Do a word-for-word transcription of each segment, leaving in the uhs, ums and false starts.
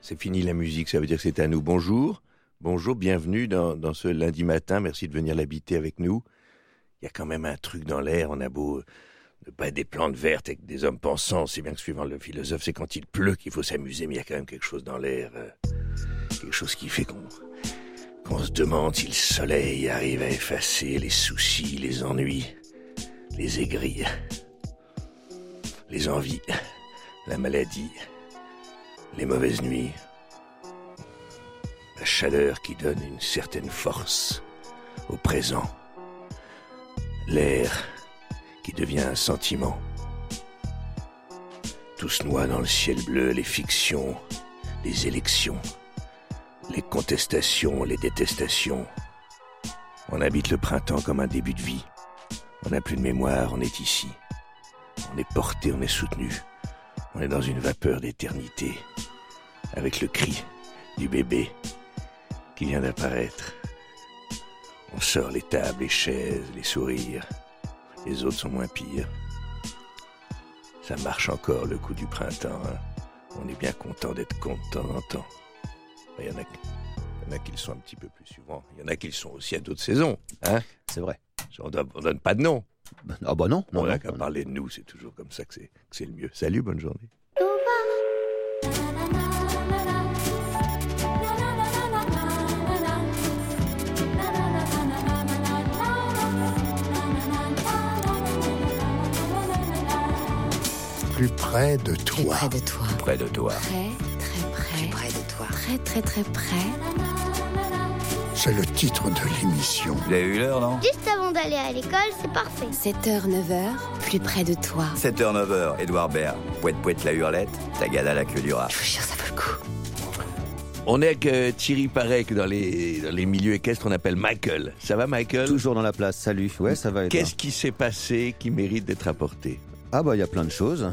c'est fini la musique, ça veut dire que c'est à nous. Bonjour, bonjour, bienvenue dans, dans ce lundi matin, merci de venir l'habiter avec nous. Il y a quand même un truc dans l'air, on a beau ne pas être des plantes vertes avec des hommes pensants, c'est bien que suivant le philosophe, c'est quand il pleut qu'il faut s'amuser, mais il y a quand même quelque chose dans l'air, euh, quelque chose qui fait qu'on, qu'on se demande si le soleil arrive à effacer les soucis, les ennuis, les aigris, les envies, la maladie, les mauvaises nuits, la chaleur qui donne une certaine force au présent, l'air qui devient un sentiment. Tout se noie dans le ciel bleu, les fictions, les élections, les contestations, les détestations. On habite le printemps comme un début de vie. On n'a plus de mémoire, on est ici. On est porté, on est soutenu. On est dans une vapeur d'éternité, avec le cri du bébé qui vient d'apparaître. On sort les tables, les chaises, les sourires. Les autres sont moins pires. Ça marche encore le coup du printemps. Hein. On est bien content d'être con de temps en temps. Il y en a, il y en a qui le sont un petit peu plus souvent. Il y en a qui le sont aussi à d'autres saisons. Hein. C'est vrai. On ne donne pas de nom. Ah bah non. non on n'a qu'à parler de nous, c'est toujours comme ça que c'est, que c'est le mieux. Salut, bonne journée. Plus près de toi. Plus près de toi. Près de toi. Très, très près. Plus près de toi. Très, très, très près. C'est le titre de l'émission. Vous avez eu l'heure, non? Juste avant d'aller à l'école, c'est parfait. sept heures, neuf heures, plus près de toi. sept heures, neuf heures, Édouard Baird. Pouette, pouette, la hurlette, Tagada, la queue du rat. Je vous jure, ça vaut le coup. On est avec euh, Thierry Paré, que dans les, dans les milieux équestres, on appelle Michael. Ça va, Michael? Toujours dans la place, salut. Ouais, ça va. Qu'est-ce qui s'est passé qui mérite d'être apporté? Ah bah il y a plein de choses.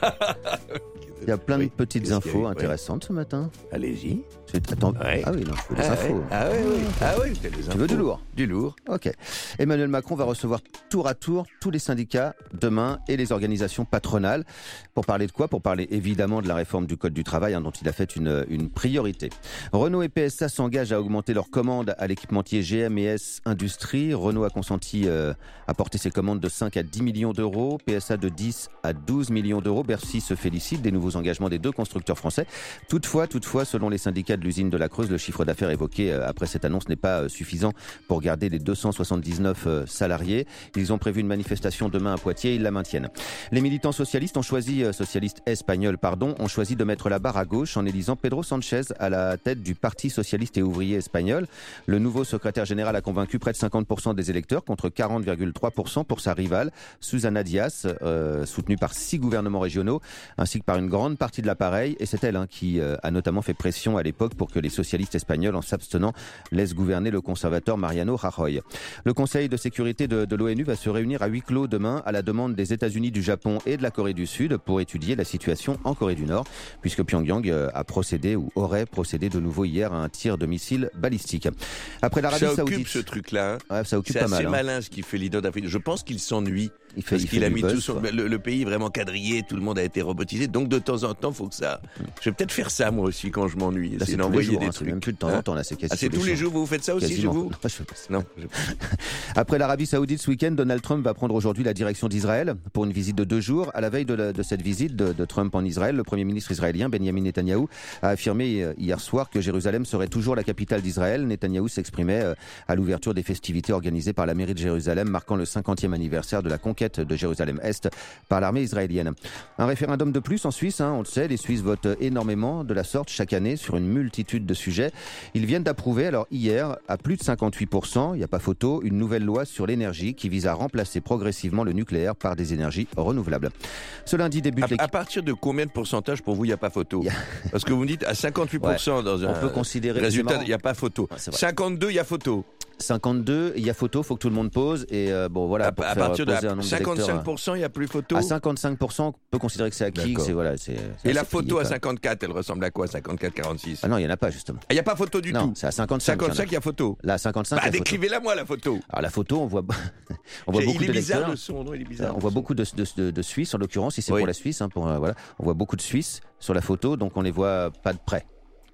Il y a plein oui, de petites infos eu, intéressantes ouais. ce matin. Allez-y. Attends. Ouais. Ah oui, non, je veux des ah infos. Ouais. Ah oui, oui. Ah oui, je fais des infos. Tu veux du lourd? Du lourd. Ok. Emmanuel Macron va recevoir tour à tour tous les syndicats demain et les organisations patronales. Pour parler de quoi? Pour parler évidemment de la réforme du Code du travail, hein, dont il a fait une, une priorité. Renault et P S A s'engagent à augmenter leurs commandes à l'équipementier G M et S Industrie. Renault a consenti euh, à porter ses commandes de cinq à dix millions d'euros, P S A de dix à douze millions d'euros. Bercy se félicite des nouveaux engagements des deux constructeurs français. Toutefois, toutefois, selon les syndicats de l'usine de la Creuse, le chiffre d'affaires évoqué après cette annonce n'est pas suffisant pour garder les deux cent soixante-dix-neuf salariés. Ils ont prévu une manifestation demain à Poitiers, ils la maintiennent. Les militants socialistes ont choisi, socialistes espagnols, pardon, ont choisi de mettre la barre à gauche en élisant Pedro Sanchez à la tête du Parti socialiste et ouvrier espagnol. Le nouveau secrétaire général a convaincu près de cinquante pour cent des électeurs contre quarante virgule trois pour cent pour sa rivale, Susana Díaz, euh, soutenue par six gouvernements régionaux, ainsi que par une grande partie de l'appareil. Et c'est elle hein, qui euh, a notamment fait pression à l'époque pour que les socialistes espagnols, en s'abstenant, laissent gouverner le conservateur Mariano Rajoy. Le Conseil de sécurité de, de l'ONU va se réunir à huis clos demain à la demande des États-Unis, du Japon et de la Corée du Sud pour étudier la situation en Corée du Nord, puisque Pyongyang a procédé ou aurait procédé de nouveau hier à un tir de missile balistique. Après l'Arabie ça Saoudite, occupe ce truc-là. Hein. Ouais, ça occupe c'est pas assez mal. Hein. malin ce qu'il fait l'Union d'Afrique. Je pense qu'il s'ennuie. Il fait, parce il qu'il fait a du mis buzz, tout son, quoi. le, le pays vraiment quadrillé, tout le monde a été robotisé. Donc de temps en temps, faut que ça. Je vais peut-être faire ça moi aussi quand je m'ennuie. Là, c'est c'est d'envoyer tous les jours, des hein, trucs. c'est même plus de temps en temps. Là, c'est quasi ah, c'est tous les jours. Vous faites ça aussi Quasiment. chez vous? Non, je fais pas ça. Non. Je... Après l'Arabie Saoudite ce week-end, Donald Trump va prendre aujourd'hui la direction d'Israël pour une visite de deux jours. À la veille de, la, de cette visite de, de Trump en Israël, le Premier ministre israélien Benjamin Netanyahou a affirmé hier soir que Jérusalem serait toujours la capitale d'Israël. Netanyahou s'exprimait à l'ouverture des festivités organisées par la mairie de Jérusalem, marquant le cinquantième anniversaire de la conquête de Jérusalem-Est par l'armée israélienne. Un référendum de plus en Suisse, hein, on le sait, les Suisses votent énormément de la sorte chaque année sur une multitude de sujets. Ils viennent d'approuver, alors hier, à plus de cinquante-huit pour cent, il n'y a pas photo, une nouvelle loi sur l'énergie qui vise à remplacer progressivement le nucléaire par des énergies renouvelables. Ce lundi débute... À, à partir de combien de pourcentage pour vous il n'y a pas photo? a... Parce que vous me dites à cinquante-huit pour cent ouais, dans un on peut considérer résultat, il n'y a pas photo. Ouais, cinquantedeux, il y a photo. cinquante-deux, il y a photo, faut que tout le monde pose et euh, bon voilà. À, pour à faire partir de un cinquante-cinq pour cent, il n'y a plus photo. À cinquante-cinq pour cent, on peut considérer que c'est acquis. C'est, voilà, c'est, c'est et la photo plié, à cinquante-quatre, elle ressemble à quoi? cinquante-quatre quarante-six? Ah non, il n'y en a pas justement. Il n'y a pas photo du non, tout. C'est à cinquante-cinq. cinquante-cinq, il y a photo. Là, à cinquante-cinq. Bah, décrivez-la moi la photo. Alors la photo, on voit, on voit il beaucoup est de bizarre lecteurs. le son, non, il est bizarre. On voit beaucoup de, de, de, de Suisses en l'occurrence, si c'est oui. pour la Suisse, hein, pour euh, voilà, on voit beaucoup de Suisses sur la photo, donc on les voit pas de près.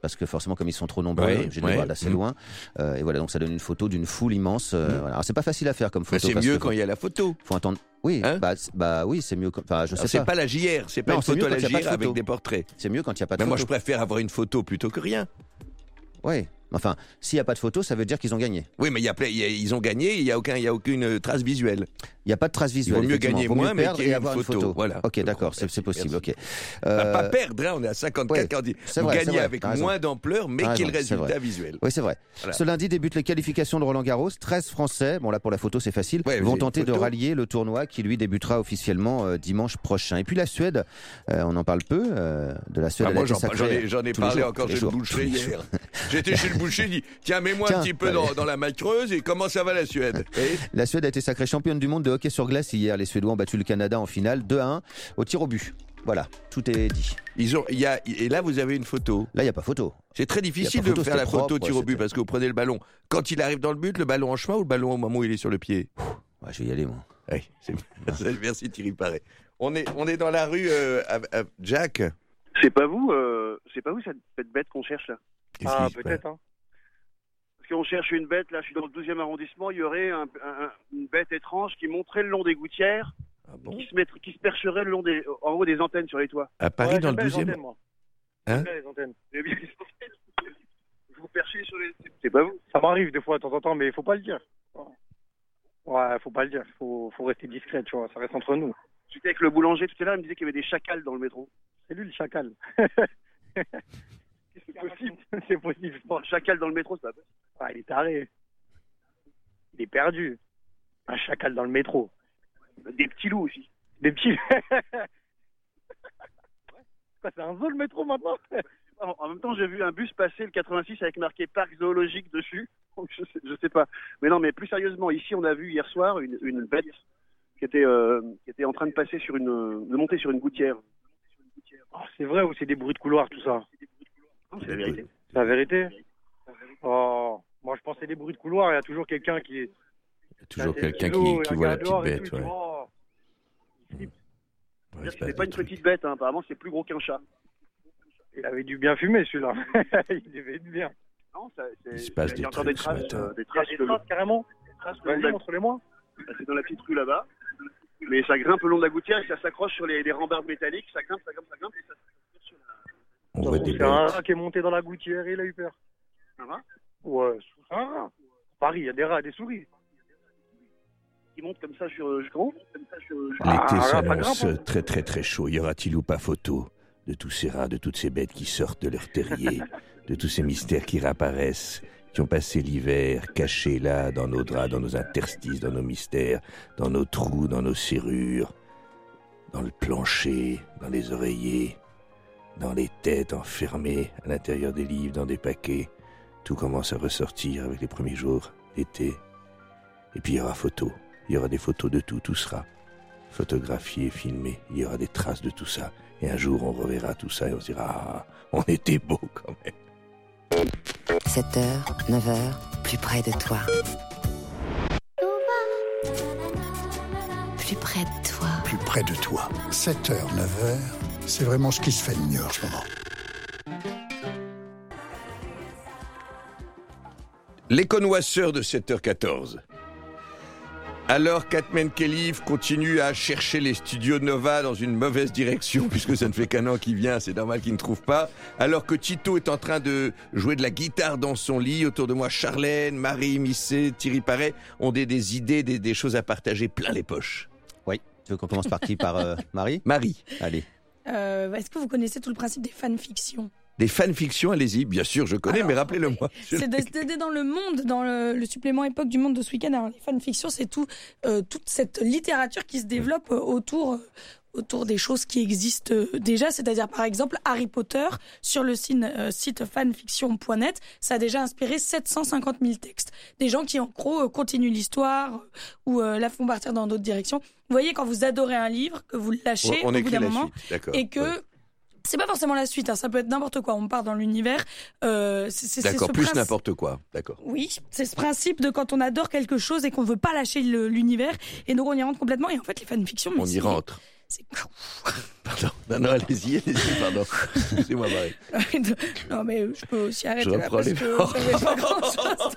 parce que forcément, comme ils sont trop nombreux, Ouais, j'ai dû ouais. voir d'assez Mmh. loin. Euh, et voilà, donc ça donne une photo d'une foule immense. Euh, Mmh. voilà. Alors c'est pas facile à faire comme Bah, photo. c'est parce mieux que quand il y a la photo. faut attendre. Oui, Hein bah, c- bah oui, c'est mieux. Quand... Enfin, je Alors, sais c'est pas. pas la J R, c'est pas Non, une c'est photo mieux à la quand il y a pas J de R avec photo. des portraits. C'est mieux quand il y a pas de Mais moi, je photo. préfère avoir une photo plutôt que rien. Oui. Enfin, s'il y a pas de photo, ça veut dire qu'ils ont gagné. Oui, mais il y a, plein- il y a- ils ont gagné, il y a aucun, il y a aucune trace visuelle. Il n'y a pas de trace visuelle. vaut mieux effectivement. gagner Vaut mieux moins, mais perdre qu'il y ait et une avoir une photo. photo. Voilà. Ok, Je d'accord, comprends. c'est, c'est possible. Merci. Ok. Bah, Euh, pas perdre, hein, on est à cinquante-quatre ouais, quand on dit. c'est Vous vrai, c'est gagnez vrai, avec t'as raison. moins d'ampleur, mais T'as qu'il y ait le raison, c'est résultat vrai. visuel. Oui, c'est vrai. Voilà. Ce lundi débute les qualifications de Roland Garros. treize Français, bon là pour la photo c'est facile, Ouais, vont une tenter de photo. rallier le tournoi qui lui débutera officiellement euh, dimanche prochain. Et puis la Suède, euh, on en parle peu, euh, de la Suède. Ah, elle a moi, été j'en, sacrée j'en ai, j'en ai tous les parlé jours, encore tous les chez le jours, boucher tous les hier. jours. J'étais chez le boucher, il dit tiens, mets-moi Tiens, un petit peu allez. dans, dans la maille creuse et comment ça va la Suède. Et La Suède a été sacrée championne du monde de hockey sur glace hier. Les Suédois ont battu le Canada en finale deux à un au tir au but. Voilà, tout est dit. ils ont, il y a, et là, vous avez une photo. Là, il n'y a pas photo. C'est très difficile Il y a pas de photo, faire la c'était photo propre, tir au but c'était- parce que vous prenez le ballon. Quand il arrive dans le but, le ballon en chemin ou le ballon au moment où il est sur le pied. Ouais, je vais y aller, moi. Oui, c'est... Merci Thierry Paré. On est, on est dans la rue, euh, à, à- Jack. C'est pas vous, euh, c'est pas vous cette, cette bête qu'on cherche là. Qu'est-ce Ah, qui se peut-être, passe hein. Parce qu'on cherche une bête, là je suis dans le douzième arrondissement, il y aurait un, un- une bête étrange qui monterait le long des gouttières, Ah bon qui, se mettrait, qui se percherait le long des, en haut des antennes sur les toits. À Paris, Ouais, dans le j'aime bien les douzième. antennes, moi. Hein J'aime bien les antennes. Eh bien, vous perchez sur les... C'est pas vous. Ça m'arrive des fois de temps en temps, mais il faut pas le dire. Ouais, faut pas le dire. Faut, faut rester discret, tu vois. Ça reste entre nous. J'étais avec le boulanger tout à l'heure, il me disait qu'il y avait des chacals dans le métro. C'est lui le chacal. C'est possible. C'est possible, je pense. Un chacal dans le métro, c'est pas possible. Ah, il est taré. Il est perdu. Un chacal dans le métro. Des petits loups aussi. Des petits. Quoi, c'est un zoo le métro maintenant? En en même temps, j'ai vu un bus passer le quatre-vingt-six avec marqué parc zoologique dessus. Donc, je, sais, je sais pas. Mais non, mais plus sérieusement, ici, on a vu hier soir une, une bête qui était, euh, qui était en train de passer sur une, de monter sur une gouttière. Oh, c'est vrai ou c'est des bruits de couloir tout ça? Non, c'est la vérité. C'est la vérité? Oh, moi je pensais des bruits de couloir. Il y a toujours quelqu'un qui. Il y a toujours des quelqu'un kilos, qui, il qui voit la regarde petite dehors et bête. tout, Ouais. il dit, oh. Ouais, C'est, se passe c'est pas des une trucs. petite bête, hein. Apparemment, c'est plus gros qu'un chat. Il avait dû bien fumer celui-là. Il devait être bien. Non, ça, c'est, Il se passe il y des a encore trucs des ce traces, matin. euh, des Il y a traces des de traces carrément. traces le long de Vas-y, la- montre-les-moi. c'est dans la petite rue là-bas. Mais ça grimpe le long de la gouttière et ça s'accroche sur les, les rambardes métalliques. Ça grimpe, ça grimpe, ça grimpe et ça s'accroche sur la... On voit des C'est un bêtes. rat qui est monté dans la gouttière et il a eu peur. Un rat Ouais, c'est un rat. Paris, il y a des rats, des souris. qui monte comme ça sur jusqu'en comme ça sur L'été Ah, pas s'annonce grave, hein. très très très chaud. Y aura-t-il ou pas photo de tous ces rats, de toutes ces bêtes qui sortent de leur terrier, de tous ces mystères qui réapparaissent, qui ont passé l'hiver cachés là, dans nos draps, dans nos interstices, dans nos mystères, dans nos trous, dans nos serrures, dans le plancher, dans les oreillers, dans les têtes enfermées à l'intérieur des livres, dans des paquets. Tout commence à ressortir avec les premiers jours d'été. Et puis il y aura photo. Il y aura des photos de tout. Tout sera photographié, filmé. Il y aura des traces de tout ça. Et un jour, on reverra tout ça et on se dira ah, on était beau quand même. sept heures, neuf heures, plus près de toi. Plus près de toi. Plus près de toi. sept heures, neuf heures, c'est vraiment ce qui se fait de mieux en ce moment. Les connoisseurs de sept heures quatorze. Alors qu'Atmen Kelif continue à chercher les studios Nova dans une mauvaise direction, puisque ça ne fait qu'un an qu'il vient, c'est normal qu'il ne trouve pas. Alors que Tito est en train de jouer de la guitare dans son lit, autour de moi, Charlène, Marie, Missé, Thierry Paré ont des, des idées, des, des choses à partager plein les poches. Oui. Tu veux qu'on commence par qui? Par euh, Marie? Marie, Allez. Euh, est-ce que vous connaissez tout le principe des fanfictions? des fanfictions, allez-y. Bien sûr, je connais, Alors, mais rappelez-le-moi. C'est d'aider dans le monde, dans le, le supplément époque du monde de ce week-end. Alors, les fanfictions, c'est tout, euh, toute cette littérature qui se développe euh, autour, euh, autour des choses qui existent euh, déjà. C'est-à-dire, par exemple, Harry Potter, sur le site, euh, site fanfiction point net, ça a déjà inspiré sept cent cinquante mille textes. Des gens qui, en gros, euh, continuent l'histoire euh, ou euh, la font partir dans d'autres directions. Vous voyez, quand vous adorez un livre, que vous le lâchez On, on au bout écrit d'un la moment, suite, d'accord. et que... Ouais. C'est pas forcément la suite, hein, ça peut être n'importe quoi. On part dans l'univers. Euh, c'est, c'est, D'accord, c'est ce plus principe- n'importe quoi. D'accord. Oui, c'est ce principe de quand on adore quelque chose et qu'on veut pas lâcher le- l'univers. Et donc on y rentre complètement. Et en fait, les fanfictions, mais On y c'est- rentre. C'est... Pardon. Non, non, allez-y, allez-y, pardon. Excusez-moi, Marie. Non, mais je peux aussi arrêter Je là reprends parce les- que ça fait pas grand-chose.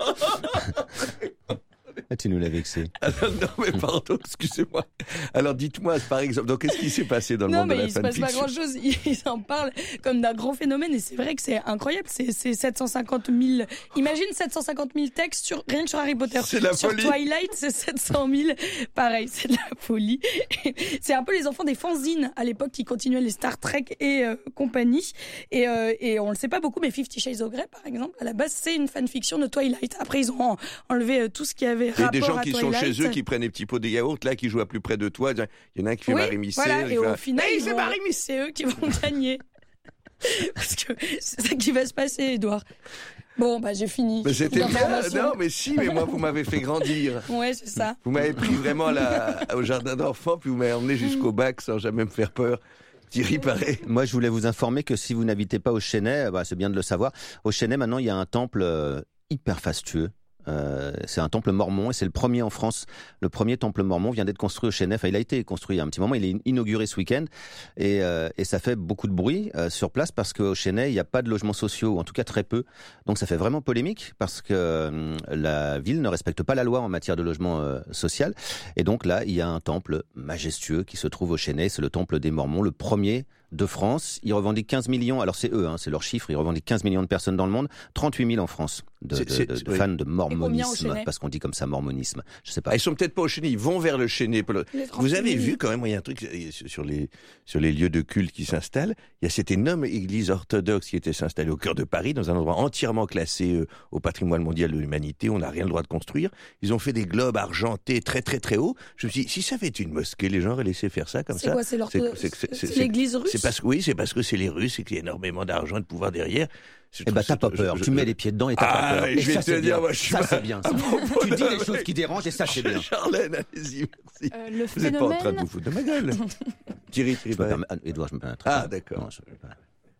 Ah, tu nous l'as vexé. Alors, non, mais pardon, excusez-moi. Alors, dites-moi, par exemple, donc, qu'est-ce qui s'est passé dans le Non, monde de mais la il se passe pas fanfiction? grand-chose. Ils en parlent comme d'un grand phénomène et c'est vrai que c'est incroyable. C'est, c'est sept cent cinquante mille. Imagine sept cent cinquante mille textes sur, rien que sur Harry Potter. C'est la sur folie. Twilight, c'est sept cent mille. Pareil, c'est de la folie. C'est un peu les enfants des fanzines à l'époque qui continuaient les Star Trek et euh, compagnie. Et, euh, et on le sait pas beaucoup, mais Fifty Shades of Grey, par exemple, à la base, c'est une fanfiction de Twilight. Après, ils ont en- enlevé euh, tout ce qui avait Il y a rapport des gens à qui Twilight. sont chez eux, qui prennent des petits pots de yaourt, là, qui jouent à plus près de toi. Il y en a un qui fait Oui, Marie Missel. voilà, il et fait au un- final, Hey, ils c'est vont- Marie Missel. c'est eux qui vont gagner. Parce que c'est ça qui va se passer, Edouard. Bon, bah j'ai fini. Mais c'était bien. L'information. Non, mais si, mais moi, vous m'avez fait grandir. Ouais, c'est ça. Vous m'avez pris vraiment là, au jardin d'enfants, puis vous m'avez emmené jusqu'au bac sans jamais me faire peur. Thierry, pareil. Moi, je voulais vous informer que si vous n'habitez pas au Chesnay, bah, c'est bien de le savoir. Au Chesnay, maintenant, il y a un temple euh, hyper fastueux. Euh, c'est un temple mormon et c'est le premier en France. Le premier temple mormon vient d'être construit au Chesnay. Enfin, il a été construit il y a un petit moment. Il est inauguré ce week-end et, euh, et ça fait beaucoup de bruit euh, sur place parce qu'au Chesnay, il n'y a pas de logements sociaux, ou en tout cas très peu. Donc, ça fait vraiment polémique parce que euh, la ville ne respecte pas la loi en matière de logement euh, social. Et donc là, il y a un temple majestueux qui se trouve au Chesnay. C'est le temple des Mormons, le premier de France. Ils revendiquent quinze millions. Alors, c'est eux, hein, c'est leur chiffre. Ils revendiquent quinze millions de personnes dans le monde, trente-huit mille en France de, C'est- de, c'est- de, de oui. fans de combien au mormonisme, Chesnay parce qu'on dit comme ça mormonisme. Je sais pas. Ah, ils sont peut-être pas au Chesnay, ils vont vers le Chesnay. Les Vous avez trente-huit vu quand même, moi, il y a un truc euh, sur les, sur les lieux de culte qui s'installent. Il y a cette énorme église orthodoxe qui était s'installer au cœur de Paris, dans un endroit entièrement classé euh, au patrimoine mondial de l'humanité. On n'a rien le droit de construire. Ils ont fait des globes argentés très très très hauts. Je me suis dit, si ça avait été une mosquée, les gens auraient laissé faire ça comme C'est ça. quoi, c'est l'orthodoxe c'est- c'est- C'est c'est- l'église russe C'est parce que oui, c'est parce que c'est les Russes et qu'il y a énormément d'argent et de pouvoir derrière. Je Eh ben, trouve t'as ça- pas peur. je- Tu je- mets les pieds dedans et t'as Ah, pas peur. je Et vais ça, te c'est dire, bien. moi, je suis ça, pas- c'est bien. Ça. à propos Tu dis de- les choses qui dérangent et ça, c'est bien. Charlène, allez-y, merci. Euh, le Vous n'êtes pas en train de phénomène, vous foutre de ma gueule. Thierry, Thierry, Je me pareil. permets- ah, Edouard, je me permettrai Ah, pas. d'accord. Non, je peux pas.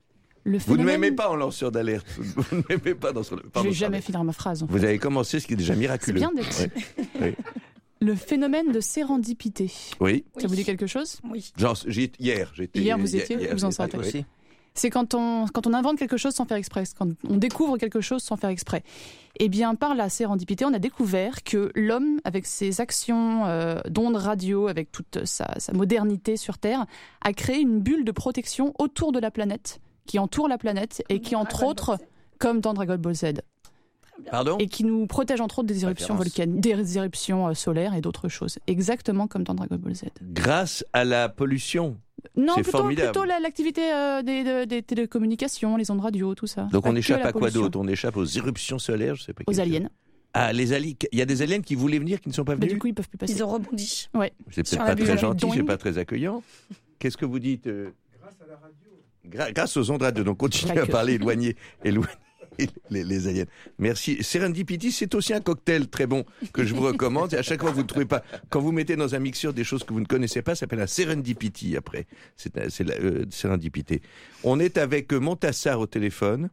le Vous ne phénomène- m'aimez pas en lanceur d'alerte. Vous ne m'aimez pas dans ce. Je Pardon, vais jamais Charlotte. finir ma phrase. en fait. Vous avez commencé ce qui est déjà C'est miraculeux. bien d'être. Ouais. Oui. Le phénomène de sérendipité. Oui. Ça vous dit quelque chose? Oui. Genre, j'ai- hier, j'étais. Hier, vous étiez, vous en j'étais- sortez oui. Aussi. C'est quand on, quand on invente quelque chose sans faire exprès, quand on découvre quelque chose sans faire exprès. Eh bien, par la sérendipité, on a découvert que l'homme, avec ses actions euh, d'ondes radio, avec toute sa, sa modernité sur Terre, a créé une bulle de protection autour de la planète, qui entoure la planète et qui, entre Dragon autres, Ball Z. comme dans Dragon Ball Z, Pardon. et qui nous protège entre autres des éruptions Référence. volcaniques, des éruptions euh, solaires et d'autres choses. Exactement comme dans Dragon Ball Z. Grâce à la pollution. Non, C'est plutôt, formidable. plutôt la- l'activité euh, des, de- des télécommunications, les ondes radio, tout ça. Donc Pas on que échappe la à quoi pollution. d'autre? On échappe aux éruptions solaires, je sais pas. Aux quelle- aliens. Ah, les aliens. Il y a des aliens qui voulaient venir, qui ne sont pas Mais venus. du coup, ils peuvent plus passer. Ils ont rebondi. Ouais. C'est sur peut-être la pas très bulle. gentil, c'est Doing. pas très accueillant. Qu'est-ce que vous dites euh Grâce à la radio. Grâce aux ondes radio. Donc continuez Pas à que. parler, éloigner, éloigner les, les aliens. Merci. Serendipity, c'est aussi un cocktail très bon que je vous recommande. Et à chaque fois que vous ne trouvez pas, quand vous mettez dans un mixeur des choses que vous ne connaissez pas, ça s'appelle un serendipity après. C'est, c'est la euh, serendipité. On est avec euh, Montassar au téléphone.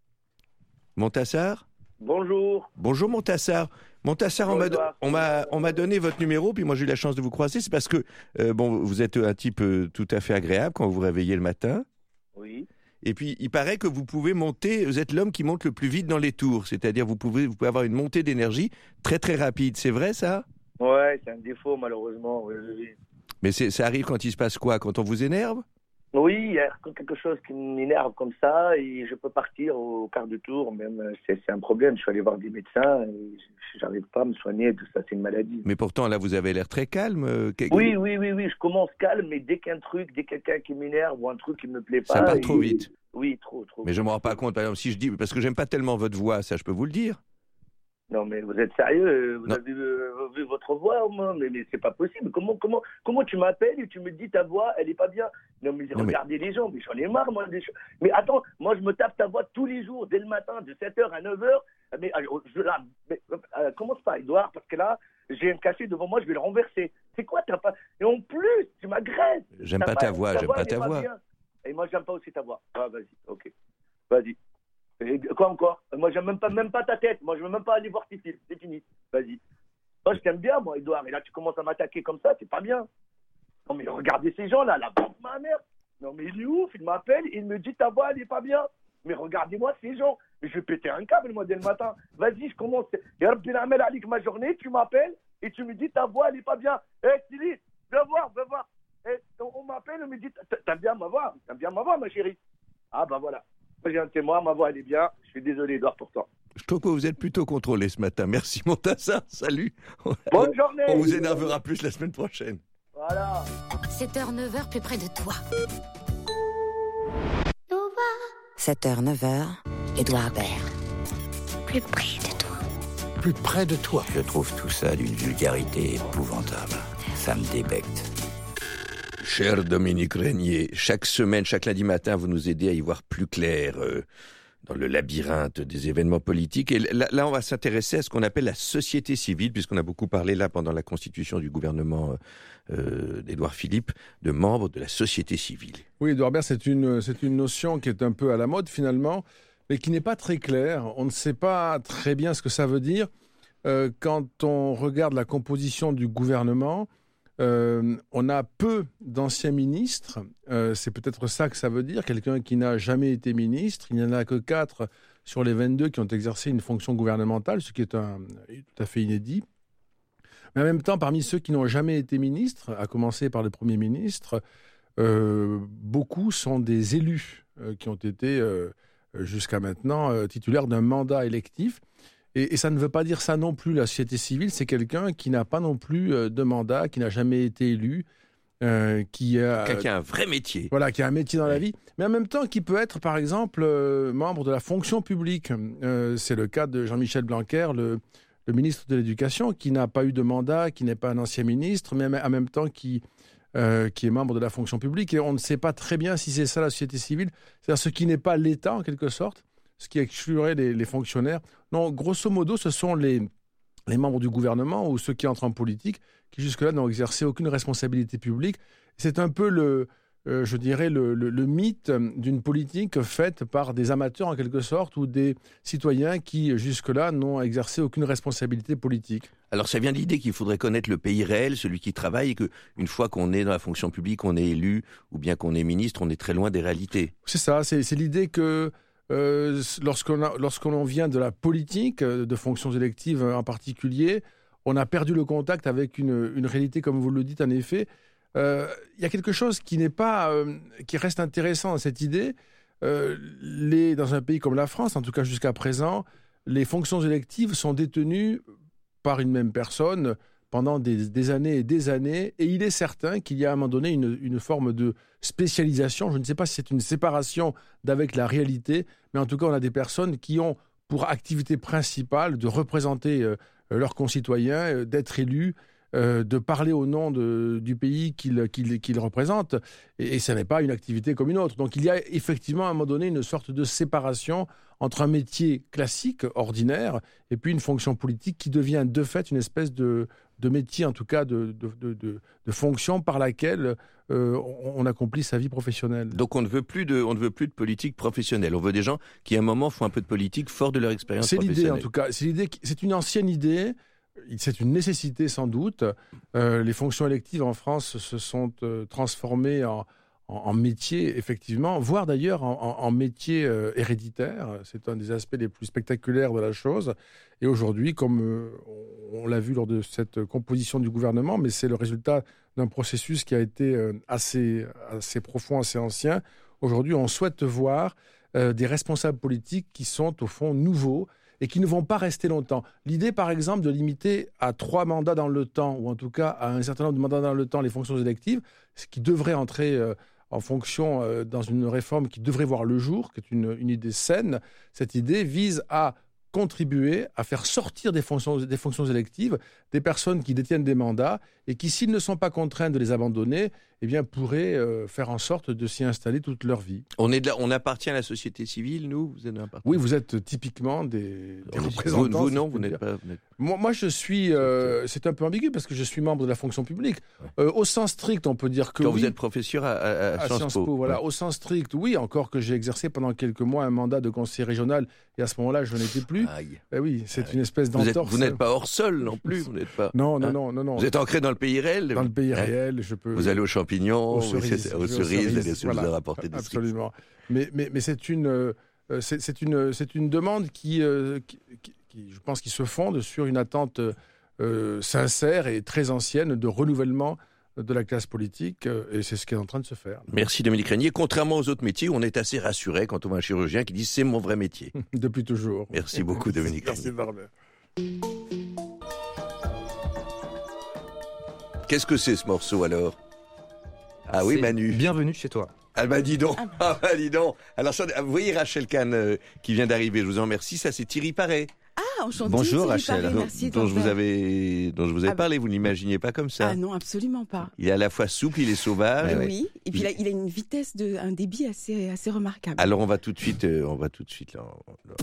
Montassar? Bonjour. Bonjour Montassar. Montassar, on m'a, Bonjour. on, m'a, on m'a donné votre numéro, puis moi j'ai eu la chance de vous croiser. C'est parce que euh, bon, vous êtes un type euh, tout à fait agréable quand vous vous réveillez le matin. Oui. Et puis il paraît que vous pouvez monter, vous êtes l'homme qui monte le plus vite dans les tours. C'est-à-dire vous pouvez, vous pouvez avoir une montée d'énergie très très rapide. C'est vrai ça? Ouais, c'est un défaut malheureusement. Oui, oui, oui. Mais c'est, ça arrive quand il se passe quoi? Quand on vous énerve? Oui, il y a quelque chose qui m'énerve comme ça et je peux partir au quart de tour. Même c'est, c'est un problème. Je suis allé voir des médecins et j'arrive pas à me soigner. Tout ça, c'est une maladie. Mais pourtant là vous avez l'air très calme. euh, que- Oui, oui, oui, oui. Je commence calme, mais dès qu'un truc, dès quelqu'un qui m'énerve ou un truc qui me plaît pas, Ça part et- trop vite. Oui, trop, trop. Mais je me rends pas compte. Par exemple, si je dis parce que j'aime pas tellement votre voix, ça je peux vous le dire. Non, mais vous êtes sérieux? Vous Non. avez euh, vu votre voix, moi? Mais, mais c'est pas possible. Comment, comment, comment tu m'appelles et tu me dis ta voix, elle est pas bien? Non, mais Non, mais- regardez les gens, mais j'en ai marre, moi. Des choses. Mais attends, moi, je me tape ta voix tous les jours, dès le matin, de sept heures à neuf heures. Mais, alors, je, là, mais euh, commence pas, Edouard, parce que là, j'ai un cachet devant moi, je vais le renverser. C'est quoi, t'as pas. Et en plus, tu m'agresses. J'aime T'as pas ta voix, j'aime pas elle est ta voix. bien. Et moi, j'aime pas aussi ta voix. Ah, vas-y, ok. Vas-y. Et quoi encore? Moi, j'aime même pas, même pas ta tête. Moi, je veux même pas aller voir tes films. C'est fini. Vas-y. Moi, je t'aime bien, moi, Edouard. Et là, tu commences à m'attaquer comme ça, c'est pas bien. Non, mais regardez ces gens-là, la bande ma mère. Non, mais il est ouf, il m'appelle, il me dit ta voix, elle est pas bien. Mais regardez-moi ces gens. Mais je vais péter un câble, moi, dès le matin. Vas-y, je commence. Et Rabbi Namel Alik, ma journée, tu m'appelles et tu me dis ta voix, elle est pas bien. Hé, hey, Sili, viens voir, viens voir. Hey, on m'appelle, on me dit t'aimes bien ma voix, t'aimes bien ma voix, ma chérie. Ah, bah voilà. Moi, j'ai un témoin, ma voix, elle est bien. Je suis désolé, Edouard, pour toi. Je trouve que vous êtes plutôt contrôlé ce matin. Merci, Montassin. Salut. Bonne journée. On vous énervera plus la semaine prochaine. Voilà. sept heures neuf heures plus près de toi. Nova. sept heures neuf heures, Édouard Baird. Plus près de toi. Plus près de toi. Je trouve tout ça d'une vulgarité épouvantable. Ça me débecte. Cher Dominique Régnier, chaque semaine, chaque lundi matin, vous nous aidez à y voir plus clair euh, dans le labyrinthe des événements politiques. Et là, là, on va s'intéresser à ce qu'on appelle la société civile, puisqu'on a beaucoup parlé là pendant la constitution du gouvernement euh, d'Édouard Philippe, de membres de la société civile. Oui, Édouard Baird, c'est une, c'est une notion qui est un peu à la mode finalement, mais qui n'est pas très claire. On ne sait pas très bien ce que ça veut dire. Euh, quand on regarde la composition du gouvernement, Euh, on a peu d'anciens ministres, euh, c'est peut-être ça que ça veut dire, quelqu'un qui n'a jamais été ministre. Il n'y en a que quatre sur les vingt-deux qui ont exercé une fonction gouvernementale, ce qui est un, tout à fait inédit. Mais en même temps, parmi ceux qui n'ont jamais été ministres, à commencer par le Premier ministre, euh, beaucoup sont des élus euh, qui ont été euh, jusqu'à maintenant euh, titulaires d'un mandat électif. Et, et ça ne veut pas dire ça non plus. La société civile, c'est quelqu'un qui n'a pas non plus euh, de mandat, qui n'a jamais été élu, euh, qui a... Quelqu'un qui a un vrai métier. Voilà, qui a un métier dans la vie, mais en même temps qui peut être, par exemple, euh, membre de la fonction publique. Euh, c'est le cas de Jean-Michel Blanquer, le, le ministre de l'Éducation, qui n'a pas eu de mandat, qui n'est pas un ancien ministre, mais en même temps qui, euh, qui est membre de la fonction publique. Et on ne sait pas très bien si c'est ça la société civile, c'est-à-dire ce qui n'est pas l'État, en quelque sorte, ce qui exclurait les, les fonctionnaires. Non, grosso modo, ce sont les, les membres du gouvernement ou ceux qui entrent en politique qui jusque-là n'ont exercé aucune responsabilité publique. C'est un peu le, euh, je dirais, le, le, le mythe d'une politique faite par des amateurs en quelque sorte ou des citoyens qui jusque-là n'ont exercé aucune responsabilité politique. Alors ça vient de l'idée qu'il faudrait connaître le pays réel, celui qui travaille, et qu'une fois qu'on est dans la fonction publique, on est élu ou bien qu'on est ministre, on est très loin des réalités. C'est ça, c'est, c'est l'idée que Euh, lorsqu'on, a, lorsqu'on vient de la politique, de fonctions électives en particulier, on a perdu le contact avec une, une réalité, comme vous le dites en effet. Il euh, y a quelque chose qui n'est pas, euh, qui reste intéressant dans cette idée. Euh, les, dans un pays comme la France, en tout cas jusqu'à présent, les fonctions électives sont détenues par une même personne pendant des, des années et des années, et il est certain qu'il y a à un moment donné une, une forme de spécialisation. Je ne sais pas si c'est une séparation d'avec la réalité, mais en tout cas, on a des personnes qui ont pour activité principale de représenter euh, leurs concitoyens, euh, d'être élus, euh, de parler au nom de, du pays qu'ils, qu'ils, qu'ils représentent, et, et ce n'est pas une activité comme une autre. Donc il y a effectivement à un moment donné une sorte de séparation entre un métier classique, ordinaire, et puis une fonction politique qui devient de fait une espèce de, de métier, en tout cas de, de, de, de, de fonction par laquelle euh, on, on accomplit sa vie professionnelle. Donc on ne veut plus de, on ne veut plus de politique professionnelle. On veut des gens qui à un moment font un peu de politique fort de leur expérience c'est professionnelle. C'est l'idée en tout cas. C'est, l'idée, c'est une ancienne idée. C'est une nécessité sans doute. Euh, les fonctions électives en France se sont euh, transformées en, en, en métier, effectivement, voire d'ailleurs en, en, en métier euh, héréditaire. C'est un des aspects les plus spectaculaires de la chose. Et aujourd'hui, comme euh, on, on l'a vu lors de cette composition du gouvernement, mais c'est le résultat d'un processus qui a été euh, assez, assez profond, assez ancien. Aujourd'hui, on souhaite voir euh, des responsables politiques qui sont au fond nouveaux, et qui ne vont pas rester longtemps. L'idée, par exemple, de limiter à trois mandats dans le temps, ou en tout cas à un certain nombre de mandats dans le temps, les fonctions électives, ce qui devrait entrer euh, en fonction euh, dans une réforme qui devrait voir le jour, qui est une, une idée saine, cette idée vise à contribuer à faire sortir des fonctions, des fonctions électives des personnes qui détiennent des mandats et qui, s'ils ne sont pas contraints de les abandonner, eh bien, pourraient euh, faire en sorte de s'y installer toute leur vie. On, est de la, on appartient à la société civile, nous vous êtes Oui, vous êtes typiquement des, des représentants. Vous, vous non, vous n'êtes pas... Vous n'êtes... Moi, moi, je suis... Euh, c'est un peu ambigu parce que je suis membre de la fonction publique. Ouais. Euh, au sens strict, on peut dire que Quand oui. Vous êtes professeur à, à, à, à Sciences, Sciences Po. Po voilà. Ouais. Au sens strict, oui, encore que j'ai exercé pendant quelques mois un mandat de conseiller régional et à ce moment-là, je n'étais plus. Aïe. Eh oui, c'est Aïe. une espèce d'entorse. Vous n'êtes pas hors sol non plus. Vous n'êtes pas... Non, non, hein non, non, non. Vous êtes ancré dans le pays réel. Dans le pays hein réel, je peux. Vous allez aux champignons, aux cerises, aux cerises, et les voilà, vous rapporter des absolument. Mais, mais, mais c'est une, euh, c'est, c'est une, c'est une demande qui, euh, qui, qui, qui, je pense, qui se fonde sur une attente euh, sincère et très ancienne de renouvellement de la classe politique, et c'est ce qui est en train de se faire. Merci Dominique Régnier. Contrairement aux autres métiers, on est assez rassuré quand on voit un chirurgien qui dit c'est mon vrai métier. Depuis toujours. Merci beaucoup Dominique Merci Régnier. Norbert. Qu'est-ce que c'est ce morceau alors? Ah oui C'est Manu. Bienvenue chez toi. Ah bah dis donc, ah bah dis donc. Alors ça, vous voyez Rachel Kahn euh, qui vient d'arriver, je vous en remercie, ça c'est Thierry Paré. Ah, enchanté. Bonjour Thierry Rachel, Paré, merci dont, je vous d'en faire. avais, dont je vous avais Ah bah. parlé, vous n'imaginiez pas comme ça. Ah non, absolument pas. Il est à la fois souple, il est sauvage. Oui, oui. Et puis il a, il a une vitesse, de, un débit assez, assez remarquable. Alors on va tout de suite, euh, on va tout de suite là, là,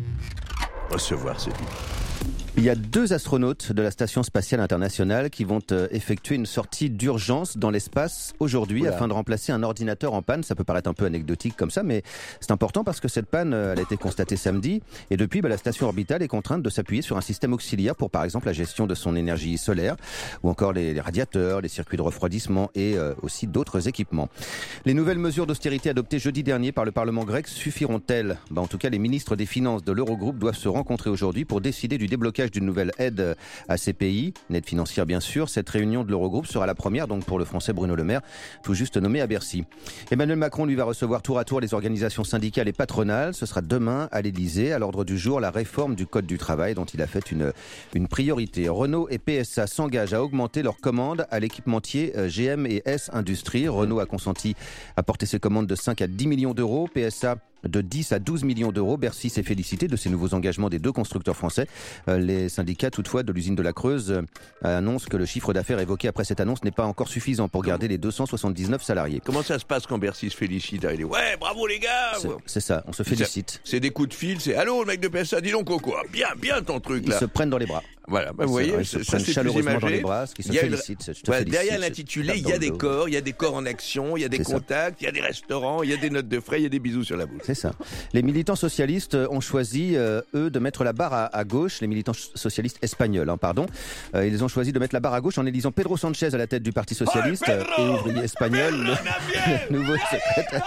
recevoir ce livre. Il y a deux astronautes de la Station spatiale internationale qui vont euh, effectuer une sortie d'urgence dans l'espace aujourd'hui Oula. afin de remplacer un ordinateur en panne. Ça peut paraître un peu anecdotique comme ça, mais c'est important parce que cette panne, euh, elle a été constatée samedi et depuis, bah, la station orbitale est contrainte de s'appuyer sur un système auxiliaire pour, par exemple, la gestion de son énergie solaire ou encore les, les radiateurs, les circuits de refroidissement et euh, aussi d'autres équipements. Les nouvelles mesures d'austérité adoptées jeudi dernier par le Parlement grec suffiront-elles? Bah, en tout cas, les ministres des Finances de l'Eurogroupe doivent se rencontrer aujourd'hui pour décider du déblocage d'une nouvelle aide à ces pays, une aide financière bien sûr. Cette réunion de l'Eurogroupe sera la première donc pour le français Bruno Le Maire, tout juste nommé à Bercy. Emmanuel Macron lui va recevoir tour à tour les organisations syndicales et patronales. Ce sera demain à l'Élysée. À l'ordre du jour, la réforme du Code du travail dont il a fait une, une priorité. Renault et P S A s'engagent à augmenter leurs commandes à l'équipementier G M et S Industrie. Renault a consenti à porter ses commandes de cinq à dix millions d'euros. P S A de dix à douze millions d'euros. Bercy s'est félicité de ces nouveaux engagements des deux constructeurs français. Euh, les syndicats, toutefois, de l'usine de la Creuse euh, annoncent que le chiffre d'affaires évoqué après cette annonce n'est pas encore suffisant pour garder les deux cent soixante-dix-neuf salariés. Comment ça se passe quand Bercy se félicite? Il dit ouais, bravo les gars. C'est, c'est ça, on se félicite. C'est, c'est des coups de fil, c'est allô le mec de P S A, dis donc Coco, bien, bien ton truc là. Ils se prennent dans les bras. Voilà, bah, vous Ils voyez, se, ils se ça prennent c'est plus chaleureusement imagé. dans les bras, ce qui se Il y a une- félicite. Je te Voilà, félicite, derrière je te l'intitulé, tape il dans y a le des dos. corps, il y a des corps en action, il y a des C'est ça. contacts, il y a des restaurants, il y a des notes de frais, il y a des bisous sur la bouche. C'est ça. Les militants socialistes ont choisi, euh, eux, de mettre la barre à, à gauche, les militants socialistes espagnols, hein, pardon. Euh, ils ont choisi de mettre la barre à gauche en élisant Pedro Sanchez à la tête du Parti Socialiste Ouais, Pedro, euh, et ouvrier espagnol, Pedro, le, le nouveau secrétaire.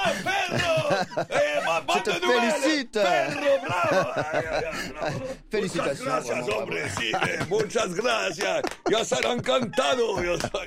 Je te félicite. Félicitations. Muchas gracias. Yo soy encantado. Yo soy...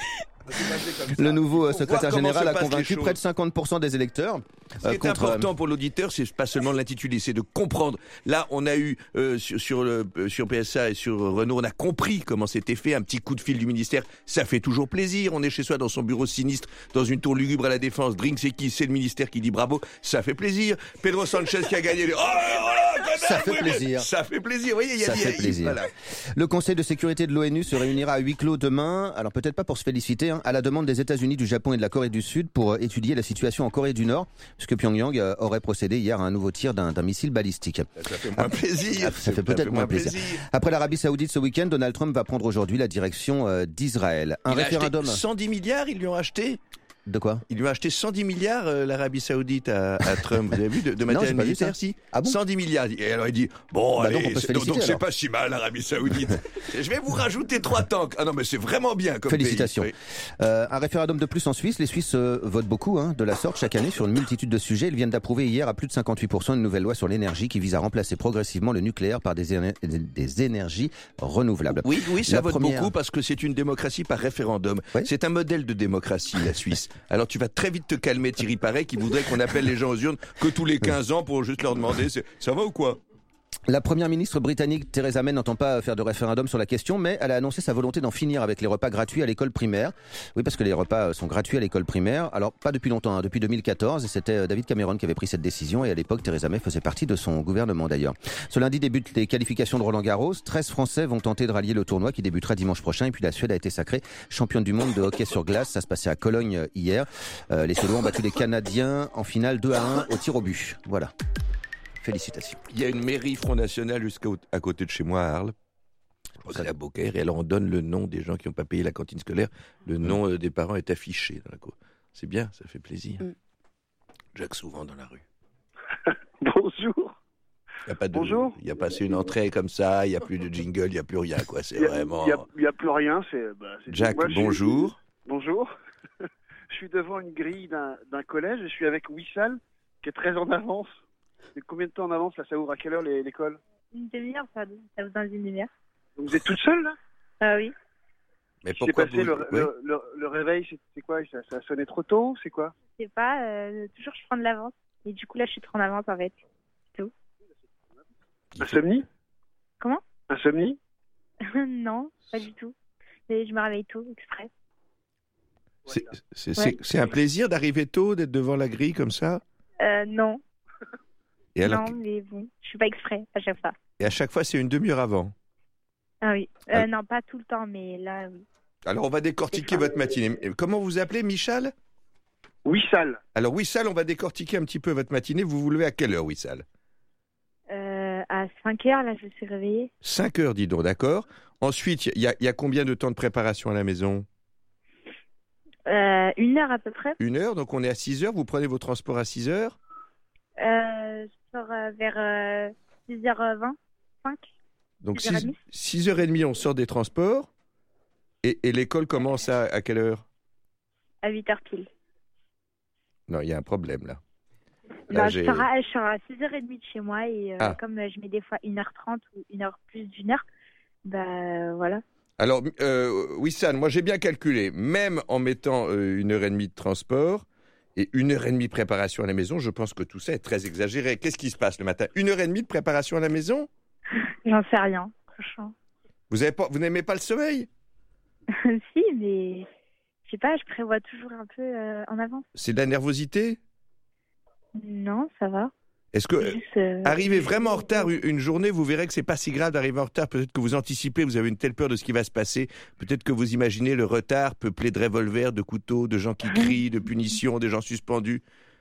Le nouveau euh, Faut secrétaire voir comment général se a passent les convaincu choses. près de cinquante pour cent des électeurs. Ce qui euh, est contre, important pour l'auditeur, c'est pas seulement l'intitulé, c'est de comprendre. Là, on a eu euh, sur sur, le, euh, sur P S A et sur Renault, on a compris comment c'était fait. Un petit coup de fil du ministère, ça fait toujours plaisir. On est chez soi dans son bureau sinistre, dans une tour lugubre à la Défense. Drink, c'est qui? C'est le ministère qui dit bravo. Ça fait plaisir. Pedro Sanchez qui a gagné. Les... Oh, voilà, Ça fait plaisir. Ça fait plaisir. Vous voyez, il y a Ça des- fait plaisir. Voilà. Le Conseil de sécurité de l'ONU se réunira à huis clos demain. Alors peut-être pas pour se féliciter, hein, à la demande des États-Unis, du Japon et de la Corée du Sud pour euh, étudier la situation en Corée du Nord, puisque Pyongyang euh, aurait procédé hier à un nouveau tir d'un, d'un missile balistique. Ça fait moins plaisir. Ah, ça fait peut-être moins plaisir. Après l'Arabie Saoudite ce week-end, Donald Trump va prendre aujourd'hui la direction euh, d'Israël. Un Il a référendum. acheté cent dix milliards, ils lui ont acheté. De quoi? Ils lui ont acheté cent dix milliards, euh, l'Arabie Saoudite à, à Trump. Vous avez vu, de, de Non, matériel j'ai pas vu militaire, ça. si. Ah bon? cent dix milliards. Et alors il dit, bon, Bah allez, donc, on peut se c'est- féliciter, donc c'est alors. pas si mal l'Arabie Saoudite. Je vais vous rajouter trois tanks. Ah non, mais c'est vraiment bien comme Félicitations. pays. Euh, un référendum de plus en Suisse. Les Suisses euh, votent beaucoup hein, de la sorte chaque année sur une multitude de sujets. Ils viennent d'approuver hier à plus de cinquante-huit pour cent une nouvelle loi sur l'énergie qui vise à remplacer progressivement le nucléaire par des, éner- des énergies renouvelables. Oui, oui, ça La vote première- beaucoup parce que c'est une démocratie par référendum. Oui. C'est un modèle de démocratie, la Suisse. Alors tu vas très vite te calmer, Thierry Paré, qui voudrait qu'on appelle les gens aux urnes que tous les quinze ans pour juste leur demander c'est- ça va ou quoi? La première ministre britannique Theresa May n'entend pas faire de référendum sur la question, mais elle a annoncé sa volonté d'en finir avec les repas gratuits à l'école primaire. Oui, parce que les repas sont gratuits à l'école primaire. Alors, pas depuis longtemps, hein, depuis deux mille quatorze, et c'était David Cameron qui avait pris cette décision, et à l'époque, Theresa May faisait partie de son gouvernement d'ailleurs. Ce lundi débutent les qualifications de Roland Garros. treize Français vont tenter de rallier le tournoi qui débutera dimanche prochain, et puis la Suède a été sacrée championne du monde de hockey sur glace. Ça se passait à Cologne euh, hier. Euh, les Suédois ont battu les Canadiens en finale deux à un au tir au but. Voilà. Félicitations. Il y a une mairie Front National jusqu'à à côté de chez moi à Arles. Je crois que c'est à Beaucaire. Et alors on donne le nom des gens qui n'ont pas payé la cantine scolaire. Le nom euh, des parents est affiché dans la cour. C'est bien, ça fait plaisir. Mm. Jacques Souvent dans la rue. Bonjour. Il n'y a pas de, Bonjour. Il n'y a pas c'est une entrée comme ça, il n'y a plus de jingle, il n'y a plus rien, quoi. C'est Il y a- vraiment. Il n'y a, il y a plus rien. C'est, bah, c'est Jack, moi, je suis- bonjour. Bonjour. Je suis devant une grille d'un, d'un collège et je suis avec Wissal, qui est très en avance. Et combien de temps en avance, là? Ça ouvre à quelle heure les- l'école? Une demi-heure, ça, ça vous donne une demi-heure. Donc vous êtes toute seule, là? Ah oui. Mais C'est pourquoi passé vous... le, oui. le, le, le réveil, c'est, c'est quoi? ça, ça a sonné trop tôt? C'est quoi? Je sais pas, euh, toujours je prends de l'avance. Et du coup, là, je suis trop en avance, en fait. C'est tout. Insomnie? Comment? Insomnie? Non, pas du tout. Et je me réveille tôt, exprès. C'est, c'est, Ouais. c'est- c'est un plaisir d'arriver tôt, d'être devant la grille comme ça. Euh, non. Et, alors, Non, mais bon, je suis pas exprès à chaque fois. et à chaque fois, c'est une demi-heure avant. Ah oui. Euh, Ah. Non, pas tout le temps, mais là, oui. Alors, on va décortiquer votre matinée. Comment vous appelez, Michal? Wissal. Alors, Wissal, on va décortiquer un petit peu votre matinée. Vous vous levez à quelle heure, Wissal? Euh, à cinq heures, là, je suis réveillée. cinq heures, dis donc, d'accord. Ensuite, il y, a- il y a combien de temps de préparation à la maison? Euh, une heure à peu près. Une heure, donc on est à six heures. Vous prenez vos transports à six heures. Euh, je sors euh, vers euh, six heures vingt, cinq. Donc six heures trente. six heures trente, on sort des transports. Et, et l'école commence à, à quelle heure? À huit heures pile. Non, il y a un problème là. Là, Non, je j'ai- sors à, je sors à six heures trente de chez moi et euh, Ah. comme euh, je mets des fois une heure trente ou une heure plus d'une heure, bah euh, voilà. Alors, euh, Wissam, moi j'ai bien calculé, même en mettant euh, une heure et demie de transport et une heure et demie de préparation à la maison, je pense que tout ça est très exagéré. Qu'est-ce qui se passe le matin? Une heure et demie de préparation à la maison? J'en sais rien, franchement. Vous avez pas, vous n'aimez pas le sommeil? Si, mais je sais pas, je prévois toujours un peu euh, en avance. C'est de la nervosité? Non, ça va. Est-ce que C'est juste, euh, arriver vraiment en retard une une journée, vous verrez que c'est pas si grave d'arriver en retard. Peut-être que vous anticipez, vous avez une telle peur de ce qui va se passer. Peut-être que vous imaginez le retard peuplé de revolvers, de couteaux, de gens qui crient, de punitions, des gens suspendus.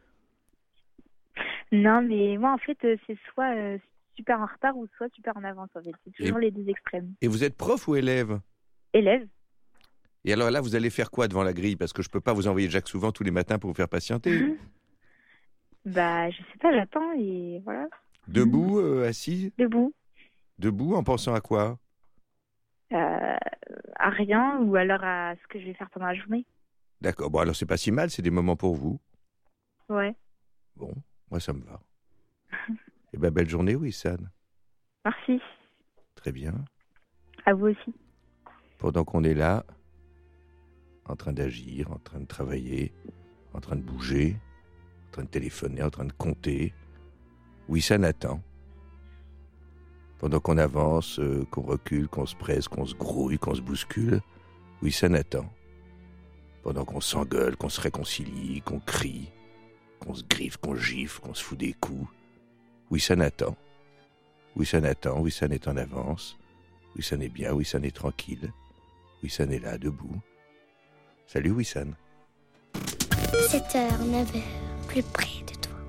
Non, mais moi en fait, euh, c'est soit euh, super en retard ou soit super en avance en fait. C'est toujours les deux extrêmes. Et vous êtes prof ou élève? Élève. Et alors là, vous allez faire quoi devant la grille? Parce que je peux pas vous envoyer Jacques Souvent tous les matins pour vous faire patienter. Bah, je sais pas, j'attends et voilà. Debout, euh, assis? Debout. Debout en pensant à quoi? Euh, à rien ou alors à ce que je vais faire pendant la journée. D'accord, bon alors c'est pas si mal, c'est des moments pour vous. Ouais. Bon, moi ça me va. Eh ben belle journée, Wissam. Merci. Très bien. À vous aussi. Pendant qu'on est là, en train d'agir, en train de travailler, en train de bouger, en train de téléphoner, en train de compter, Wissam attend. Pendant qu'on avance, euh, qu'on recule, qu'on se presse, qu'on se grouille, qu'on se bouscule, Wissam attend. Pendant qu'on s'engueule, qu'on se réconcilie, qu'on crie, qu'on se griffe, qu'on gifle, qu'on se fout des coups, Wissam attend. Wissam attend, Wissam est en avance, Wissam est bien, Wissam est tranquille, Wissam est là, debout. Salut Wissam. sept heures, neuf heures, plus près de toi.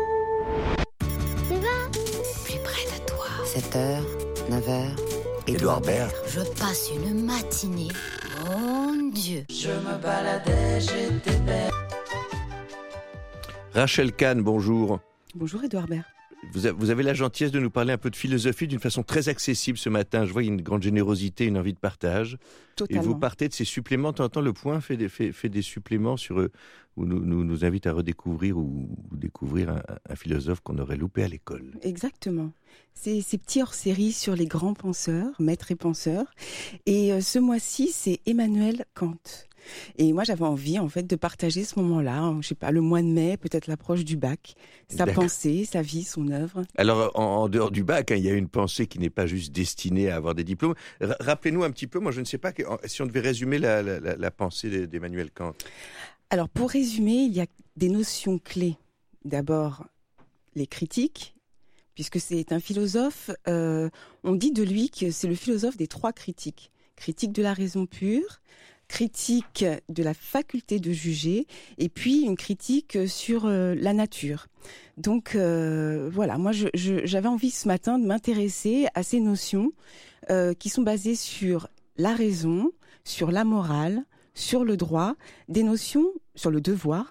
Tu vas Plus près de toi. sept heures, neuf heures. Édouard Baird. Je passe une matinée. Mon Dieu. Je me baladais, j'étais belle. Rachel Kahn, bonjour. Bonjour Édouard Baird. Vous, a- vous avez la gentillesse de nous parler un peu de philosophie d'une façon très accessible ce matin. Je vois une grande générosité, une envie de partage. Totalement. Et vous partez de ces suppléments. T'entends, Le Point fait des, fait, fait des suppléments sur eux, où nous, nous, nous invite à redécouvrir ou, ou découvrir un, un philosophe qu'on aurait loupé à l'école. Exactement. C'est ces petits hors-séries sur les grands penseurs, maîtres et penseurs. Et euh, ce mois-ci, c'est Emmanuel Kant. Et moi, j'avais envie, en fait, de partager ce moment-là, hein, je sais pas, le mois de mai, peut-être l'approche du bac, sa D'accord. pensée, sa vie, son œuvre. Alors, en, en dehors du bac, hein, il y a une pensée qui n'est pas juste destinée à avoir des diplômes. R- Rappelez-nous un petit peu, moi je ne sais pas que- si on devait résumer la, la, la- la pensée d'Emmanuel Kant. Alors, pour résumer, il y a des notions clés. D'abord, les critiques, puisque c'est un philosophe, euh, on dit de lui que c'est le philosophe des trois critiques. Critique de la raison pure, critique de la faculté de juger, et puis une critique sur euh, la nature. Donc euh, voilà, moi je, je, j'avais envie ce matin de m'intéresser à ces notions euh, qui sont basées sur la raison, sur la morale, sur le droit, des notions sur le devoir,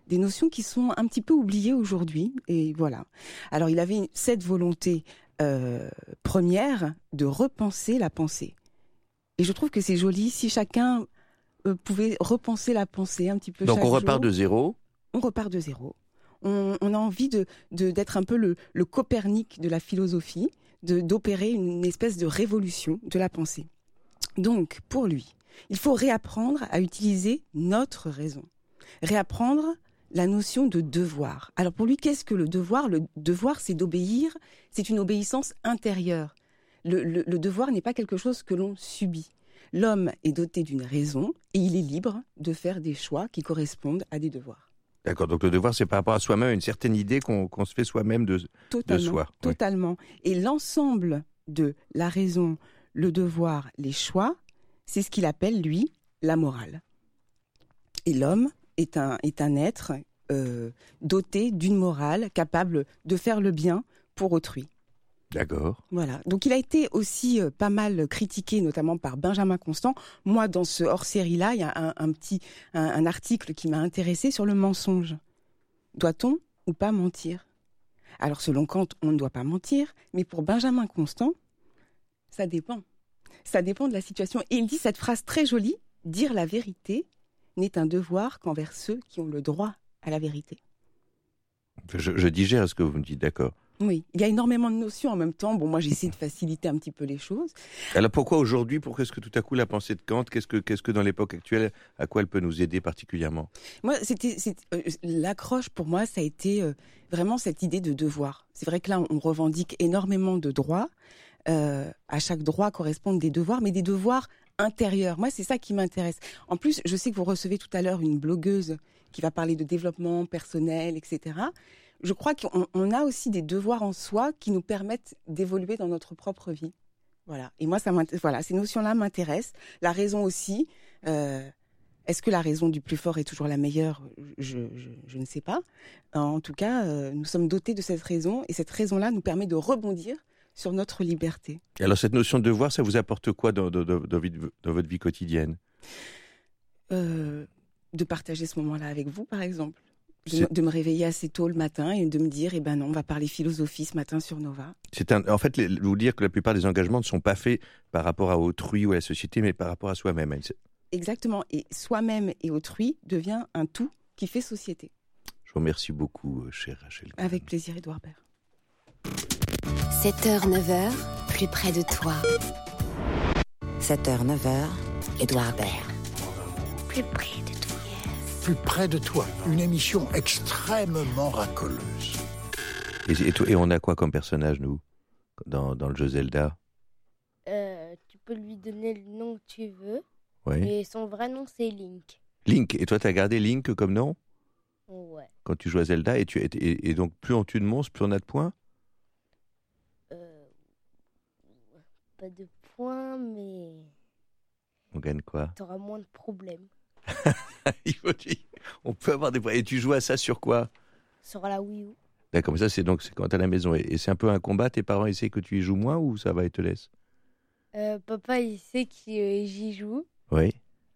des notions qui sont un petit peu oubliées aujourd'hui. Et voilà. Alors, il avait cette volonté euh, première de repenser la pensée. Et je trouve que c'est joli si chacun euh, pouvait repenser la pensée un petit peu. Donc chaque on repart jour. de zéro. On repart de zéro. On, on a envie de, de, d'être un peu le, le Copernic de la philosophie, de, d'opérer une espèce de révolution de la pensée. Donc, pour lui, il faut réapprendre à utiliser notre raison. Réapprendre la notion de devoir. Alors pour lui, qu'est-ce que le devoir ? Le devoir, c'est d'obéir, c'est une obéissance intérieure. Le, le, le devoir n'est pas quelque chose que l'on subit. L'homme est doté d'une raison et il est libre de faire des choix qui correspondent à des devoirs. D'accord, donc le devoir, c'est par rapport à soi-même, une certaine idée qu'on, qu'on se fait soi-même de, de soi. Totalement. Oui. Et l'ensemble de la raison, le devoir, les choix, c'est ce qu'il appelle, lui, la morale. Et l'homme est un, est un être euh, doté d'une morale capable de faire le bien pour autrui. D'accord. Voilà. Donc il a été aussi euh, pas mal critiqué, notamment par Benjamin Constant. Moi, dans ce hors-série-là, il y a un, un petit un, un article qui m'a intéressé sur le mensonge. Doit-on ou pas mentir ? Alors selon Kant, on ne doit pas mentir, mais pour Benjamin Constant, ça dépend. Ça dépend de la situation. Et il dit cette phrase très jolie, « Dire la vérité n'est un devoir qu'envers ceux qui ont le droit à la vérité. » Je, je digère ce que vous me dites, d'accord. Oui, il y a énormément de notions en même temps. Bon, moi, j'essaie de faciliter un petit peu les choses. Alors pourquoi aujourd'hui, pourquoi est-ce que tout à coup la pensée de Kant, qu'est-ce que, qu'est-ce que dans l'époque actuelle, à quoi elle peut nous aider particulièrement ? Moi, c'était, c'était euh, l'accroche pour moi, ça a été euh, vraiment cette idée de devoir. C'est vrai que là, on revendique énormément de droits. Euh, à chaque droit correspondent des devoirs, mais des devoirs intérieurs. Moi, c'est ça qui m'intéresse. En plus, je sais que vous recevez tout à l'heure une blogueuse qui va parler de développement personnel, et cetera. Je crois qu'on on a aussi des devoirs en soi qui nous permettent d'évoluer dans notre propre vie. Voilà. Et moi, ça voilà, ces notions-là m'intéressent. La raison aussi. Euh, est-ce que la raison du plus fort est toujours la meilleure ? je, je, je ne sais pas. En tout cas, euh, nous sommes dotés de cette raison, et cette raison-là nous permet de rebondir sur notre liberté. Et alors, cette notion de devoir, ça vous apporte quoi dans, dans, dans, dans, dans votre vie quotidienne ? euh, De partager ce moment-là avec vous, par exemple. De, de me réveiller assez tôt le matin et de me dire, eh ben non, on va parler philosophie ce matin sur Nova. C'est un, en fait, les, vous dire que la plupart des engagements ne sont pas faits par rapport à autrui ou à la société, mais par rapport à soi-même. Exactement. Et soi-même et autrui devient un tout qui fait société. Je vous remercie beaucoup, chère Rachel. Avec plaisir, Édouard Baird. sept heures neuf heures, plus près de toi. sept heures neuf heures, Édouard Baird. Plus près de toi. Plus près de toi, une émission extrêmement racoleuse. Et, et, et on a quoi comme personnage, nous, dans, dans le jeu Zelda ? euh, Tu peux lui donner le nom que tu veux. Oui. Et son vrai nom, c'est Link. Link. Et toi, t'as gardé Link comme nom ? Ouais. Quand tu joues à Zelda, et, tu, et, et donc plus on tue de monstres, plus on a de points ? euh, Pas de points, mais... On gagne quoi ? T'auras moins de problèmes. Il faut dire, on peut avoir des points. Et tu joues à ça sur quoi ? Sur la Wii U. D'accord, mais ça c'est donc c'est quand t'es à la maison. Et, et c'est un peu un combat, tes parents essaient que tu y joues moins ou ça va, ils te laissent ? euh, Papa, il sait que euh, j'y joue. Oui.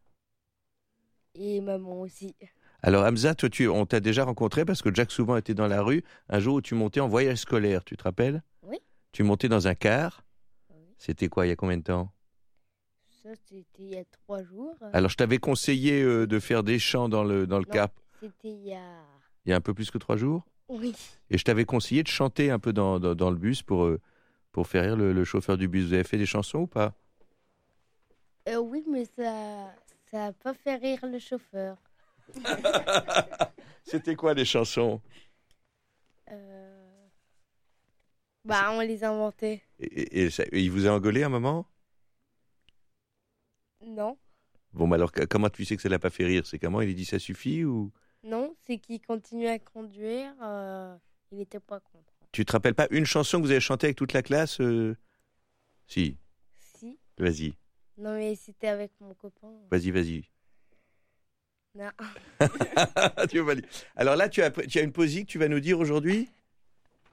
Et maman aussi. Alors Hamza, toi, tu, on t'a déjà rencontré parce que Jack souvent était dans la rue un jour où tu montais en voyage scolaire, tu te rappelles ? Oui. Tu montais dans un car. Oui. C'était quoi, il y a combien de temps ? Ça, c'était il y a trois jours. Alors, je t'avais conseillé euh, de faire des chants dans le, dans le non, car. C'était il y a... Il y a un peu plus que trois jours ? Oui. Et je t'avais conseillé de chanter un peu dans, dans, dans le bus pour, euh, pour faire rire le, le chauffeur du bus. Vous avez fait des chansons ou pas ? euh, Oui, mais ça ça n'a pas fait rire le chauffeur. C'était quoi les chansons ? euh... Bah, on les inventait. Et, et, et, ça, et il vous a engueulé un moment ? Non. Bon, mais alors comment tu sais que ça l'a pas fait rire ? C'est comment ? Il a dit ça suffit ou ? Non, c'est qu'il continuait à conduire. Euh, il n'était pas content. Tu te rappelles pas une chanson que vous avez chantée avec toute la classe euh... Si. Si. Vas-y. Non, mais c'était avec mon copain. Vas-y, vas-y. Non. Tu veux pas dire. Alors là, tu as, tu as une poésie que tu vas nous dire aujourd'hui ? Quoi ?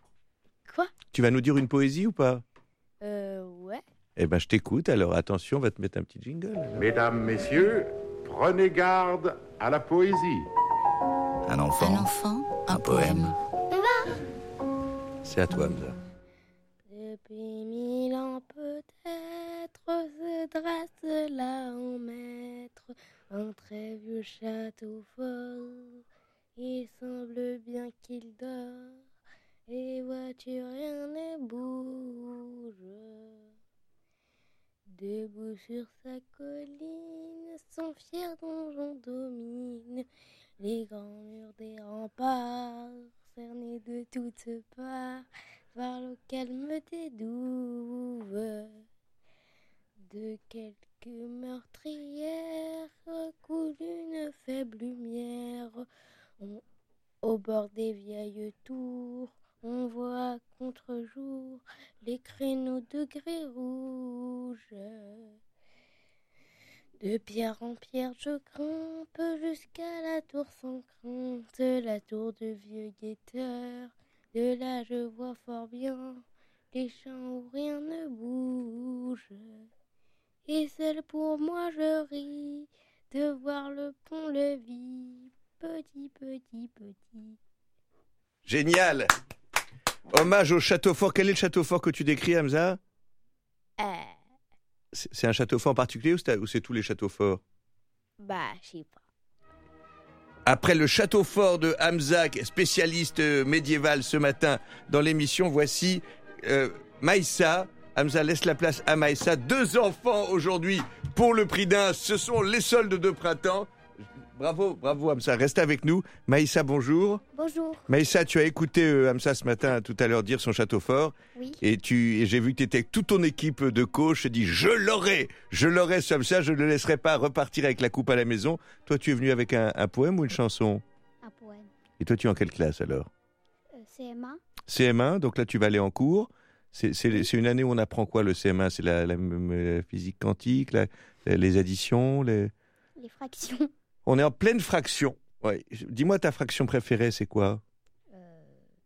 Tu vas nous dire une poésie ou pas ? Euh, ouais. Eh ben, je t'écoute. Alors, attention, on va te mettre un petit jingle. Alors. Mesdames, messieurs, prenez garde à la poésie. Un enfant. Un enfant, un, Un poème. C'est à toi, Hamza. Depuis mille ans peut-être se dresse là en maître un très vieux château fort. Il semble bien qu'il dort, et vois-tu rien ne bouge. Debout sur sa colline, son fier donjon domine les grands murs des remparts, cernés de toutes parts par le calme des douves. De quelques meurtrières coule une faible lumière. On, au bord des vieilles tours, on voit à contre-jour les créneaux de grès rouge. De pierre en pierre je grimpe jusqu'à la tour sans crainte, la tour de vieux guetteur. De là je vois fort bien les champs où rien ne bouge. Et seul pour moi je ris de voir le pont-levis, petit, petit, petit. Génial. Hommage au château fort. Quel est le château fort que tu décris, Hamza? Euh, C'est c'est un château fort en particulier ou c'est ou c'est tous les châteaux forts? bah, je sais pas. Après le château fort de Hamza, spécialiste médiéval ce matin dans l'émission, voici euh, Maïssa. Hamza laisse la place à Maïssa. Deux enfants aujourd'hui pour le prix d'un. Ce sont les soldes de printemps. Bravo, bravo Hamza. Reste avec nous. Maïssa, bonjour. Bonjour. Maïssa, tu as écouté euh, Hamza ce matin, tout à l'heure, dire son château fort. Oui. Et, tu, et j'ai vu que tu étais avec toute ton équipe de coach. Je te dis, je l'aurai. Je l'aurai ce Hamza. Je ne le laisserai pas repartir avec la coupe à la maison. Toi, tu es venu avec un, un poème ou une chanson? Un poème. Et toi, tu es en quelle classe alors? Euh, C M un. C M un, donc là, tu vas aller en cours. C'est, c'est, c'est une année où on apprend quoi, le C M un? C'est la, la, la physique quantique, la, les additions, les... Les fractions. On est en pleine fraction. Ouais. Dis-moi ta fraction préférée, c'est quoi? Euh...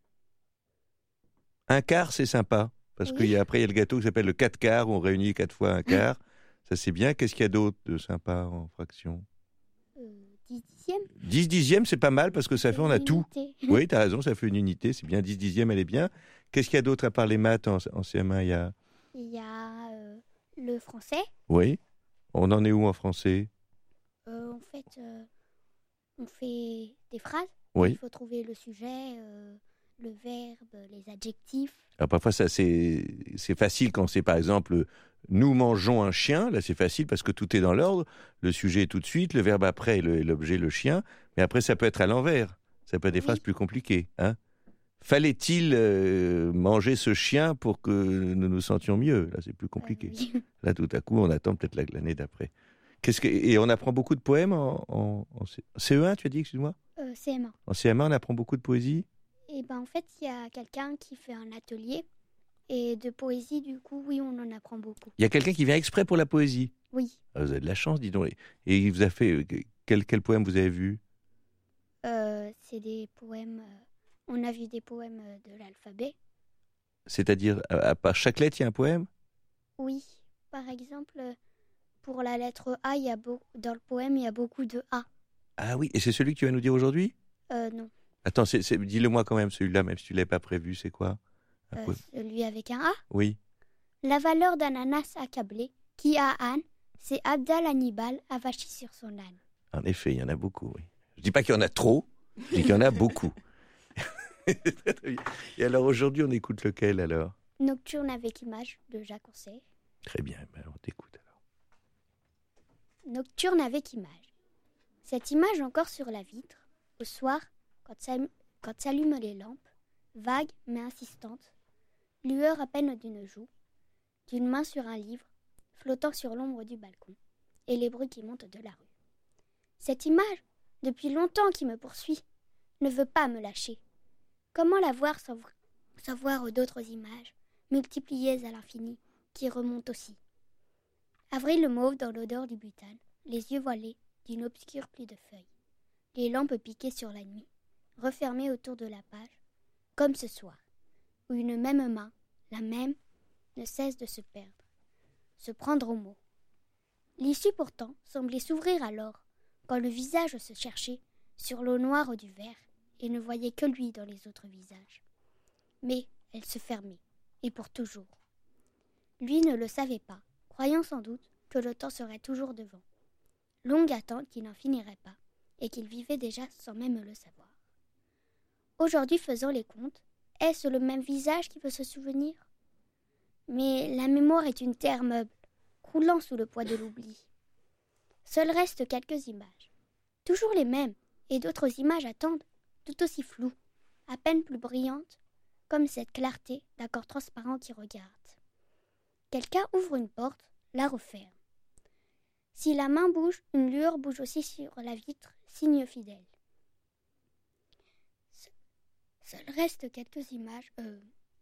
Un quart, c'est sympa. Parce Oui. qu'il y a, après, il y a le gâteau qui s'appelle le quatre quarts, où on réunit quatre fois un quart. Ça, c'est bien. Qu'est-ce qu'il y a d'autre de sympa en fraction? Euh, dix dixièmes. dix dixièmes, c'est pas mal parce que ça fait, on a tout. Unité. Oui, t'as raison, ça fait une unité. C'est bien. dix dixièmes, elle est bien. Qu'est-ce qu'il y a d'autre à part les maths en, en C M un? Il y a... Il y a euh, le français. Oui. On en est où en français? Euh, en fait, euh, on fait des phrases. Oui. Il faut trouver le sujet, euh, le verbe, les adjectifs. Alors parfois, ça, c'est, c'est facile quand c'est, par exemple, nous mangeons un chien. Là, c'est facile parce que tout est dans l'ordre. Le sujet est tout de suite, le verbe après et le- et l'objet, le chien. Mais après, ça peut être à l'envers. Ça peut être des phrases plus compliquées. Hein. Fallait-il euh, manger ce chien pour que nous nous sentions mieux? Là, c'est plus compliqué. Là, tout à coup, on attend peut-être la- l'année d'après. Qu'est-ce que, et on apprend beaucoup de poèmes en, en, en C- C E un, tu as dit, excuse-moi? Euh, C M un. En C M un, on apprend beaucoup de poésie? Et ben en fait, il y a quelqu'un qui fait un atelier. Et de poésie, du coup, oui, on en apprend beaucoup. Il y a quelqu'un qui vient exprès pour la poésie? Oui. Ah, vous avez de la chance, dis donc. Et- Et il vous a fait... euh, Quel, quel poème vous avez vu? Euh, c'est des poèmes. euh, on a vu des poèmes euh, de l'alphabet. C'est-à-dire, à, à part chaque lettre, il y a un poème? Oui. Par exemple, euh, pour la lettre A, il y a beau- dans le poème, il y a beaucoup de A. Ah oui, et c'est celui que tu vas nous dire aujourd'hui? Euh, non. Attends, c'est, c'est- dis-le-moi quand même, celui-là, même si tu ne l'avais pas prévu, c'est quoi? Un Euh, poème. celui avec un A. Oui. La valeur d'ananas accablé, qui a âne, c'est Abdal Hannibal avachi sur son âne. En effet, il y en a beaucoup, oui. Je dis pas qu'il y en a trop, je dis qu'il y en a beaucoup. Très, très bien. Et alors aujourd'hui, on écoute lequel alors? Nocturne avec image de Jacques Orsay. Très bien, ben, on t'écoute alors. Nocturne avec image. Cette image encore sur la vitre, au soir, quand s'allument, quand s'allument les lampes, vague mais insistante, lueur à peine d'une joue, d'une main sur un livre, flottant sur l'ombre du balcon, et les bruits qui montent de la rue. Cette image, depuis longtemps qui me poursuit, ne veut pas me lâcher. Comment la voir sans, vo- sans voir d'autres images, multipliées à l'infini, qui remontent aussi? Avril le mauve dans l'odeur du butane, les yeux voilés d'une obscure pluie de feuilles, les lampes piquées sur la nuit, refermées autour de la page, comme ce soir, où une même main, la même, ne cesse de se perdre, se prendre au mot. L'issue pourtant semblait s'ouvrir alors, quand le visage se cherchait sur l'eau noire du verre, et ne voyait que lui dans les autres visages. Mais elle se fermait, et pour toujours. Lui ne le savait pas, croyant sans doute que le temps serait toujours devant. Longue attente qui n'en finirait pas, et qu'il vivait déjà sans même le savoir. Aujourd'hui, faisant les comptes, est-ce le même visage qui peut se souvenir ? Mais la mémoire est une terre meuble, croulant sous le poids de l'oubli. Seuls restent quelques images, toujours les mêmes, et d'autres images attendent, tout aussi floues, à peine plus brillantes, comme cette clarté d'un corps transparent qui regarde. Quelqu'un ouvre une porte, la referme. Si la main bouge, une lueur bouge aussi sur la vitre, signe fidèle. Seuls restent quelques images. Euh...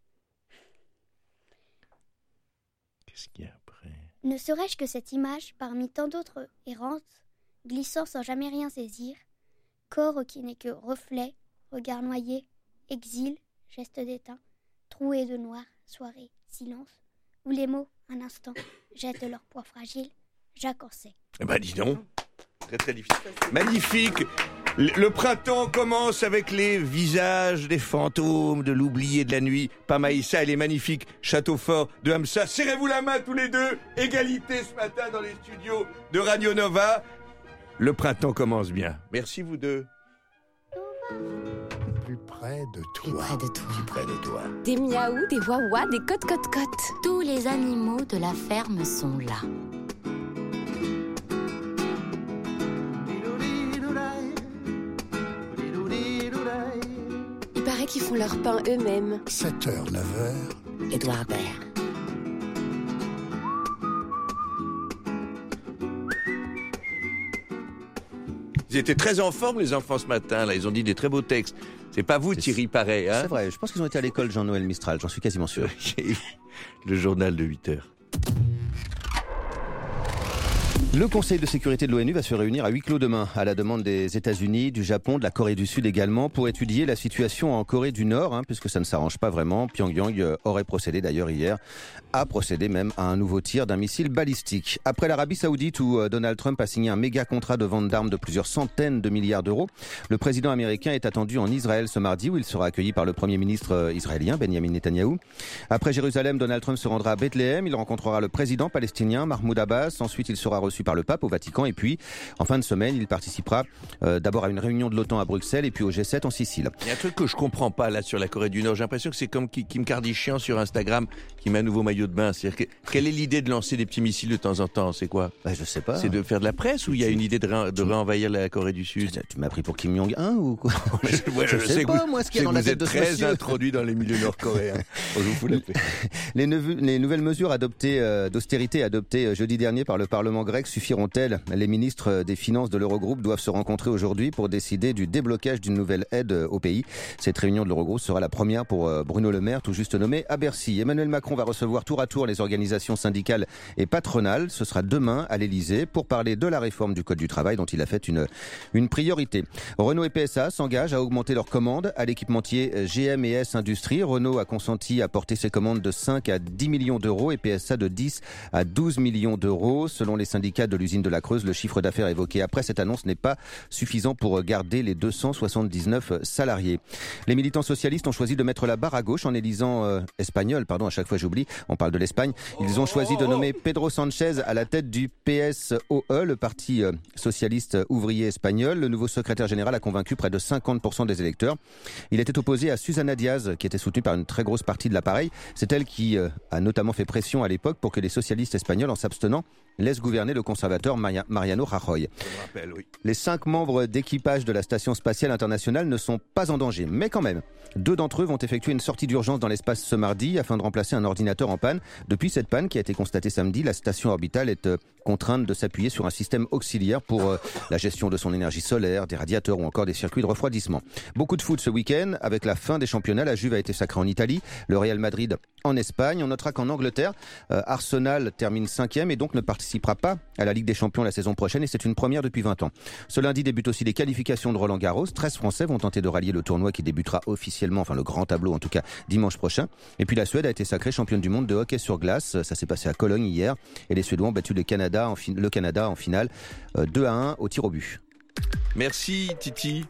Qu'est-ce qu'il y a après ? Ne serait-ce que cette image, parmi tant d'autres errantes, glissant sans jamais rien saisir, corps qui n'est que reflet, regard noyé, exil, geste d'éteint, troué de noir, soirée, silence, où les mots, un instant, jettent leur poids fragile, Jacques en sait. Eh ben dis donc, très très difficile. Magnifique. Le printemps commence avec les visages des fantômes, de l'oubli et de la nuit. Pamaïssa, elle est magnifique. Château fort de Hamza. Serrez-vous la main tous les deux. Égalité ce matin dans les studios de Radio Nova. Le printemps commence bien. Merci vous deux. Plus près de Plus toi. près de toi. Plus près de toi. Des miaou, des wawa, des cotes-cotes-cotes. Tous les animaux de la ferme sont là. Il paraît qu'ils font leur pain eux-mêmes. sept heures, neuf heures. Édouard Baird. Ils étaient très en forme les enfants ce matin. Là, ils ont dit des très beaux textes. C'est pas vous, Thierry Paré, hein ? C'est vrai, je pense qu'ils ont été à l'école Jean-Noël Mistral, j'en suis quasiment sûr. Le journal de huit heures. Le Conseil de sécurité de l'ONU va se réunir à huis clos demain, à la demande des États-Unis, du Japon, de la Corée du Sud également, pour étudier la situation en Corée du Nord, hein, puisque ça ne s'arrange pas vraiment. Pyongyang aurait procédé d'ailleurs hier, a procédé même à un nouveau tir d'un missile balistique. Après l'Arabie Saoudite, où Donald Trump a signé un méga contrat de vente d'armes de plusieurs centaines de milliards d'euros, le président américain est attendu en Israël ce mardi, où il sera accueilli par le premier ministre israélien, Benjamin Netanyahou. Après Jérusalem, Donald Trump se rendra à Bethléem, il rencontrera le président palestinien Mahmoud Abbas, ensuite il sera reçu par le pape au Vatican et puis en fin de semaine il participera euh, d'abord à une réunion de l'OTAN à Bruxelles et puis au G sept en Sicile. Il y a un truc que je comprends pas là sur la Corée du Nord, j'ai l'impression que c'est comme Kim Kardashian sur Instagram qui met un nouveau maillot de bain. C'est-à-dire que, quelle est l'idée de lancer des petits missiles de temps en temps ? C'est quoi ? Bah, je sais pas. C'est de faire de la presse ou il y a une idée de, ré- de réenvahir la Corée du Sud ? Tu m'as pris pour Kim Jong-un ou quoi ? je, ouais, je, je sais, sais pas, vous, moi, ce qu'il y a je dans la vous tête êtes de ce très monsieur. introduit dans les milieux nord-coréens. Je vous fous la paix. Les, nev- les nouvelles mesures adoptées euh, d'austérité adoptées euh, jeudi dernier par le Parlement grec suffiront-elles ? Les ministres des Finances de l'Eurogroupe doivent se rencontrer aujourd'hui pour décider du déblocage d'une nouvelle aide au pays. Cette réunion de l'Eurogroupe sera la première pour euh, Bruno Le Maire, tout juste nommé à Bercy. Emmanuel Macron va recevoir tour à tour les organisations syndicales et patronales. Ce sera demain à l'Elysée pour parler de la réforme du Code du travail dont il a fait une, une priorité. Renault et P S A s'engagent à augmenter leurs commandes à l'équipementier G M et S Industrie. Renault a consenti à porter ses commandes de cinq à dix millions d'euros et P S A de dix à douze millions d'euros. Selon les syndicats de l'usine de la Creuse, le chiffre d'affaires évoqué après cette annonce n'est pas suffisant pour garder les deux cent soixante-dix-neuf salariés. Les militants socialistes ont choisi de mettre la barre à gauche en élisant euh, espagnol, pardon, à chaque fois j'oublie, on parle de l'Espagne. Ils ont choisi de nommer Pedro Sanchez à la tête du P S O E, le parti euh, socialiste ouvrier espagnol. Le nouveau secrétaire général a convaincu près de cinquante pour cent des électeurs. Il était opposé à Susana Diaz, qui était soutenue par une très grosse partie de l'appareil. C'est elle qui euh, a notamment fait pression à l'époque pour que les socialistes espagnols, en s'abstenant, laissent gouverner le conservateur Maria- Mariano Rajoy. Rappelle, oui. Les cinq membres d'équipage de la Station spatiale internationale ne sont pas en danger, mais quand même, deux d'entre eux vont effectuer une sortie d'urgence dans l'espace ce mardi afin de remplacer un ordinateur en panne. Depuis cette panne qui a été constatée samedi, la station orbitale est euh, contrainte de s'appuyer sur un système auxiliaire pour euh, la gestion de son énergie solaire, des radiateurs ou encore des circuits de refroidissement. Beaucoup de foot ce week-end. Avec la fin des championnats, la Juve a été sacrée en Italie, le Real Madrid en Espagne. On notera qu'en Angleterre, euh, Arsenal termine cinquième et donc ne participera pas à la Ligue des Champions la saison prochaine et c'est une première depuis vingt ans. Ce lundi débutent aussi les qualifications de Roland Garros. treize Français vont tenter de rallier le tournoi qui débutera officiellement, enfin le grand tableau en tout cas, dimanche prochain. Et puis la Suède a été sacrée championne du monde de hockey sur glace. Ça s'est passé à Cologne hier et les Suédois ont battu le Canada en, fi- le Canada en finale euh, deux à un au tir au but. Merci, Titi.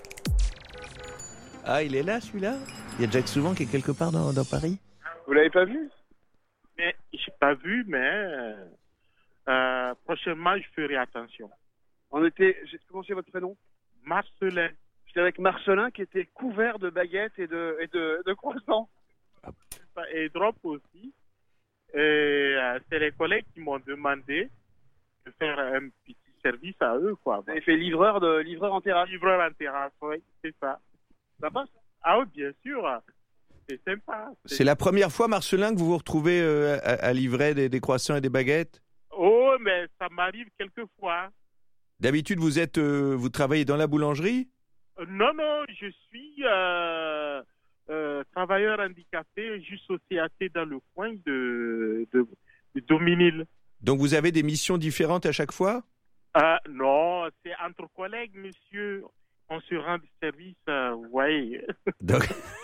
Ah, il est là, celui-là? Il y a Jack Souvent qui est quelque part dans, dans Paris? Vous l'avez pas vu? Mais j'ai pas vu, mais euh, prochainement, je ferai attention. On était... J'ai commencé votre prénom? Marcelin. J'étais avec Marcelin qui était couvert de baguettes et de, et de, de croissants. Et drop aussi. Et euh, c'est les collègues qui m'ont demandé de faire un petit service à eux, quoi. Vous avez fait livreur, de, livreur en terrasse? Livreur en terrasse, oui, c'est ça. Ça passe? Ah oui, bien sûr. C'est sympa. C'est, c'est la première fois, Marcelin, que vous vous retrouvez euh, à, à livrer des, des croissants et des baguettes? Oh, mais ça m'arrive quelquefois. D'habitude, vous êtes, euh, vous travaillez dans la boulangerie? euh, Non, non, je suis euh, euh, travailleur handicapé, juste au C A T dans le coin de, de, de Dominil. Donc vous avez des missions différentes à chaque fois? euh, Non, c'est entre collègues, monsieur. On se rend service, euh, ouais. Donc...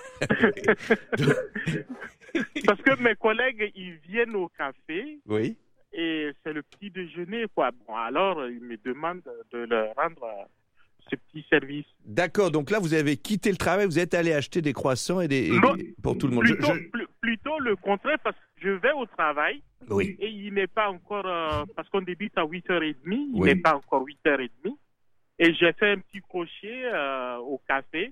Parce que mes collègues, ils viennent au café. Oui. Et c'est le petit déjeuner, quoi. Bon, alors, ils me demandent de leur rendre euh, ce petit service. D'accord, donc là, vous avez quitté le travail, vous êtes allé acheter des croissants et des... Non, et pour tout le monde. Plutôt, je, je... pl- plutôt le contraire, parce que je vais au travail. Oui. Et il n'est pas encore... Euh, parce qu'on débute à huit heures trente, il Oui. n'est pas encore huit heures trente. Et j'ai fait un petit crochet euh, au café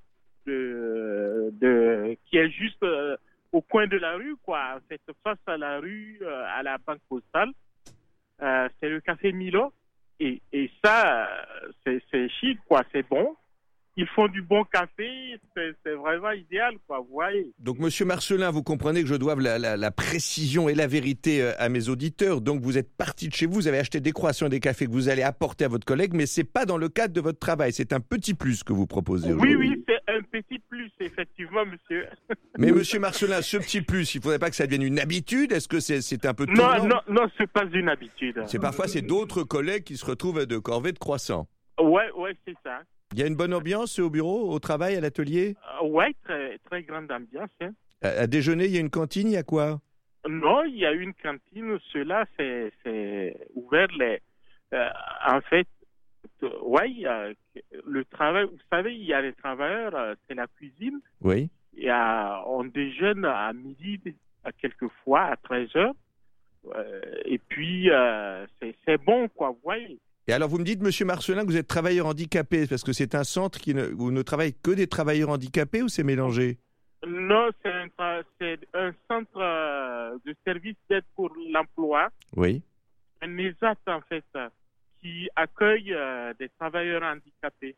de, de, qui est juste euh, au coin de la rue, quoi. C'est face à la rue, euh, à la banque postale. Euh, c'est le café Milo. Et, et ça, c'est, c'est chic, quoi. C'est bon. Ils font du bon café. C'est, c'est vraiment idéal, quoi. Vous voyez. Donc, Monsieur Marcelin, vous comprenez que je doive la, la, la précision et la vérité à mes auditeurs. Donc, vous êtes parti de chez vous, vous avez acheté des croissants et des cafés que vous allez apporter à votre collègue, mais c'est pas dans le cadre de votre travail. C'est un petit plus que vous proposez aujourd'hui. Oui, oui, c'est un petit plus, effectivement, monsieur. Mais Monsieur Marcelin, ce petit plus, il faudrait pas que ça devienne une habitude. Est-ce que c'est, c'est un peu Non, tournant? non, non, c'est pas une habitude. C'est parfois, c'est d'autres collègues qui se retrouvent de corvée de croissants. Ouais, ouais, c'est ça. Il y a une bonne ambiance au bureau, au travail, à l'atelier? Euh, ouais, très, très grande ambiance. Hein. À, à déjeuner, il y a une cantine, il y a quoi? Non, il y a une cantine. Cela, c'est, c'est ouvert. Les, euh, en fait, euh, ouais, il y a le travail. Vous savez, il y a les travailleurs, euh, c'est la cuisine. Oui. Il y a, on déjeune à midi, à quelquefois à treize heures. Euh, et puis, euh, c'est, c'est bon, quoi, vous voyez. Et alors, vous me dites, Monsieur Marcelin, que vous êtes travailleur handicapé, parce que c'est un centre qui ne, où ne travaille que des travailleurs handicapés, ou c'est mélangé? Non, c'est un, tra- c'est un centre euh, de service d'aide pour l'emploi. Oui. Un E S A T, en fait, euh, qui accueille euh, des travailleurs handicapés.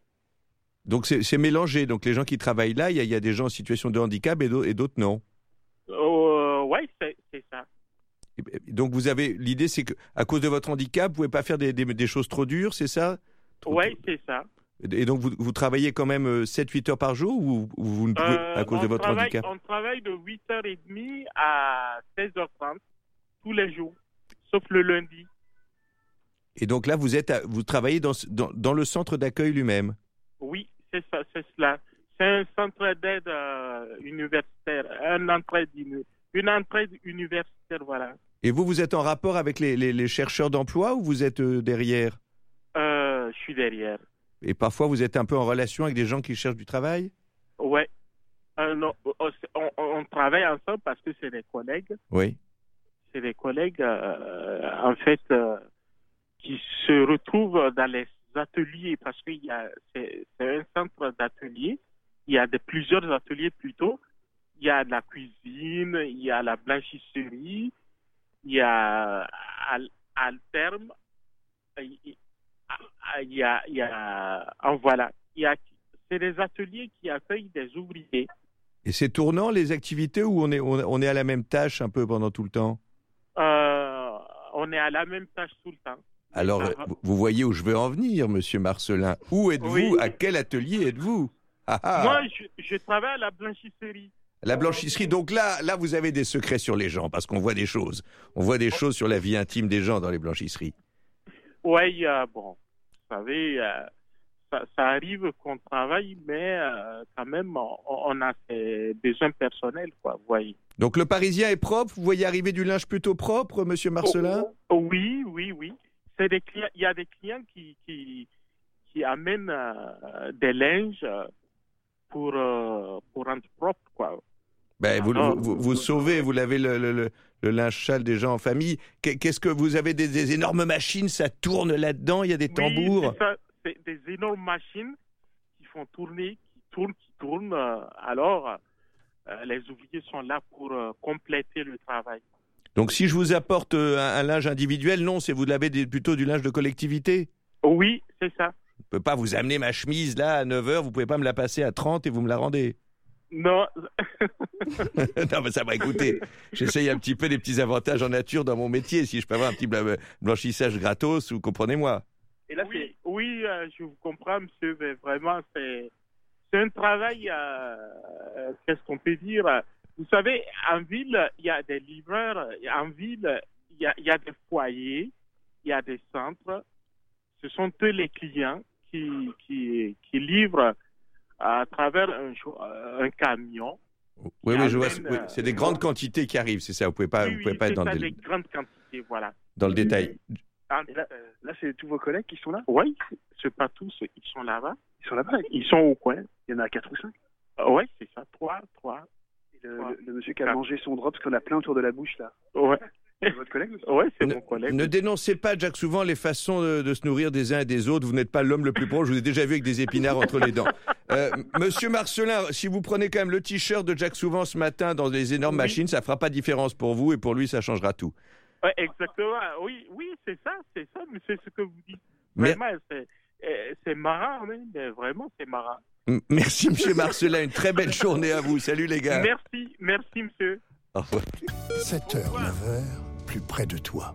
Donc, c'est, c'est mélangé. Donc, les gens qui travaillent là, il y, y a des gens en situation de handicap et d'autres, et d'autres non. Euh, oui, c'est, c'est ça. Donc, vous avez l'idée, c'est qu'à cause de votre handicap, vous ne pouvez pas faire des, des, des choses trop dures, c'est ça? Oui, c'est ça. Et donc, vous, vous travaillez quand même sept huit heures par jour ou, ou vous ne pouvez, Euh, à cause on de votre travaille, handicap? On travaille de huit heures trente à seize heures trente tous les jours, sauf le lundi. Et donc là, vous, êtes à- vous travaillez dans, ce- dans, dans le centre d'accueil lui-même? Oui, c'est ça, c'est cela. C'est un centre d'aide euh, universitaire, un entraide, uni- une entraide universitaire, voilà. Et vous, vous êtes en rapport avec les, les, les chercheurs d'emploi ou vous êtes euh, derrière? Euh, je suis derrière. Et parfois, vous êtes un peu en relation avec des gens qui cherchent du travail? Ouais. Euh, non, on, on- on travaille ensemble parce que c'est des collègues. Oui. C'est des collègues, euh, en fait, euh, qui se retrouvent dans les ateliers parce que c'est, c'est un centre d'ateliers. Il y a de, plusieurs ateliers plutôt. Il y a de la cuisine, il y a la blanchisserie, il y a al, Alterme, il il y a, il y a, en voilà. Il y a, c'est des ateliers qui accueillent des ouvriers. Et c'est tournant les activités ou on est, on, on est à la même tâche un peu pendant tout le temps? Euh, on est à la même tâche tout le temps. Alors, Ah, euh, vous voyez où je veux en venir, Monsieur Marcelin. Où êtes-vous? Oui. À quel atelier êtes-vous? Ah, ah. Moi, je, je travaille à la blanchisserie. La blanchisserie. Donc là, là, vous avez des secrets sur les gens parce qu'on voit des choses. On voit des choses sur la vie intime des gens dans les blanchisseries. Oui, euh, bon, vous savez, euh, ça, ça arrive qu'on travaille, mais euh, quand même, on, on a ses besoins personnels, quoi, vous voyez. Donc le Parisien est propre. Vous voyez arriver du linge plutôt propre, Monsieur Marcelin? Oh, oui, oui, oui. C'est des clients. Il y a des clients qui qui qui amènent euh, des linges pour, euh, pour rendre propre, quoi. Ben, vous, Alors, vous, vous, vous sauvez, vous lavez le, le, le, le linge sale des gens en famille. Qu'est-ce que vous avez des, des énormes machines, ça tourne là-dedans, il y a des tambours. Oui, c'est ça, c'est des énormes machines qui font tourner, qui tournent, qui tournent. Euh, alors, euh, les ouvriers sont là pour euh, compléter le travail. Donc si je vous apporte euh, un, un linge individuel, non, c'est vous lavez des, plutôt du linge de collectivité. Oui, c'est ça. Je ne peux pas vous amener ma chemise là à neuf heures, vous pouvez pas me la passer à trente et vous me la rendez. Non. Non, mais ça va, écoutez, j'essaye un petit peu des petits avantages en nature dans mon métier. Si je peux avoir un petit blanchissage gratos, vous comprenez-moi. Et là, oui, oui euh, je vous comprends, monsieur, mais vraiment, c'est, c'est un travail, euh, euh, qu'est-ce qu'on peut dire? Vous savez, en ville, il y a des livreurs, en ville, il y a, il y a des foyers, il y a des centres. Ce sont eux les clients qui, qui, qui livrent à travers un, un camion. Oui, oui, je vois. Oui, c'est des grandes quantités qui arrivent, c'est ça. Vous pouvez pas, oui, vous pouvez oui, pas c'est être dans ça, le des dé... grandes quantités, voilà. Dans le détail. Et là, euh, là, c'est tous vos collègues qui sont là? Oui, c'est pas tous, ils sont là-bas. Ils sont là-bas? Ils sont au coin. Il y en a quatre ou cinq? Euh, oui, c'est ça, trois, trois. Et le, le, le monsieur qui a mangé son drop, parce qu'on a plein autour de la bouche, là. Ouais. C'est votre collègue aussi? Oui, c'est ne, mon collègue. Ne dénoncez pas, Jacques, souvent les façons de, de se nourrir des uns et des autres. Vous n'êtes pas l'homme le plus proche. Je vous ai déjà vu avec des épinards entre les dents. Euh, Monsieur Marcelin, si vous prenez quand même le t-shirt de Jacques Souvent ce matin dans des énormes oui. machines, ça fera pas de différence pour vous et pour lui, ça changera tout. Ouais, exactement. Oui, oui, c'est ça, c'est ça, mais c'est ce que vous dites. Vraiment, mais... c'est, c'est marrant, mais vraiment, c'est marrant. Merci, Monsieur Marcelin. Une très belle journée à vous. Salut, les gars. Merci, merci, monsieur. Au revoir. sept heures, neuf heures, plus près de toi.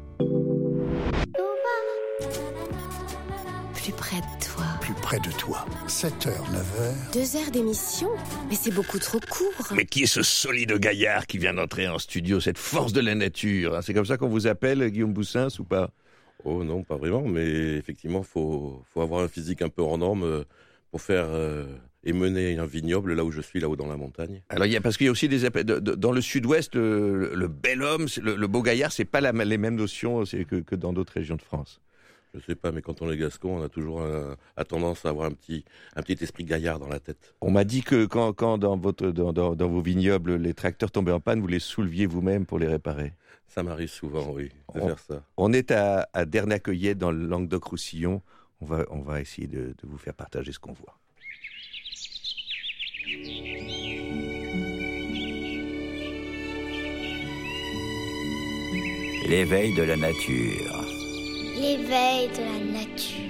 Plus près de toi. Plus près de toi. sept heures, neuf heures. Deux heures d'émission? Mais c'est beaucoup trop court. Mais qui est ce solide gaillard qui vient d'entrer en studio, cette force de la nature? C'est comme ça qu'on vous appelle, Guillaume Boussins, ou pas? Oh non, pas vraiment, mais effectivement, il faut, faut avoir un physique un peu hors norme pour faire euh, et mener un vignoble là où je suis, là-haut dans la montagne. Alors, il y a, parce qu'il y a aussi des de, de, dans le sud-ouest, le, le bel homme, le, le beau gaillard, c'est pas la, les mêmes notions c'est que, que dans d'autres régions de France. Je sais pas, mais quand on est gascon, on a toujours un, a tendance à avoir un petit, un petit esprit gaillard dans la tête. On m'a dit que quand, quand dans, votre, dans, dans, dans vos vignobles, les tracteurs tombaient en panne, vous les souleviez vous-même pour les réparer. Ça m'arrive souvent, oui, de on, faire ça. On est à, à Derniacueillet, dans le Languedoc-Roussillon. On va, on va essayer de, de vous faire partager ce qu'on voit. L'éveil de la nature. L'éveil de la nature.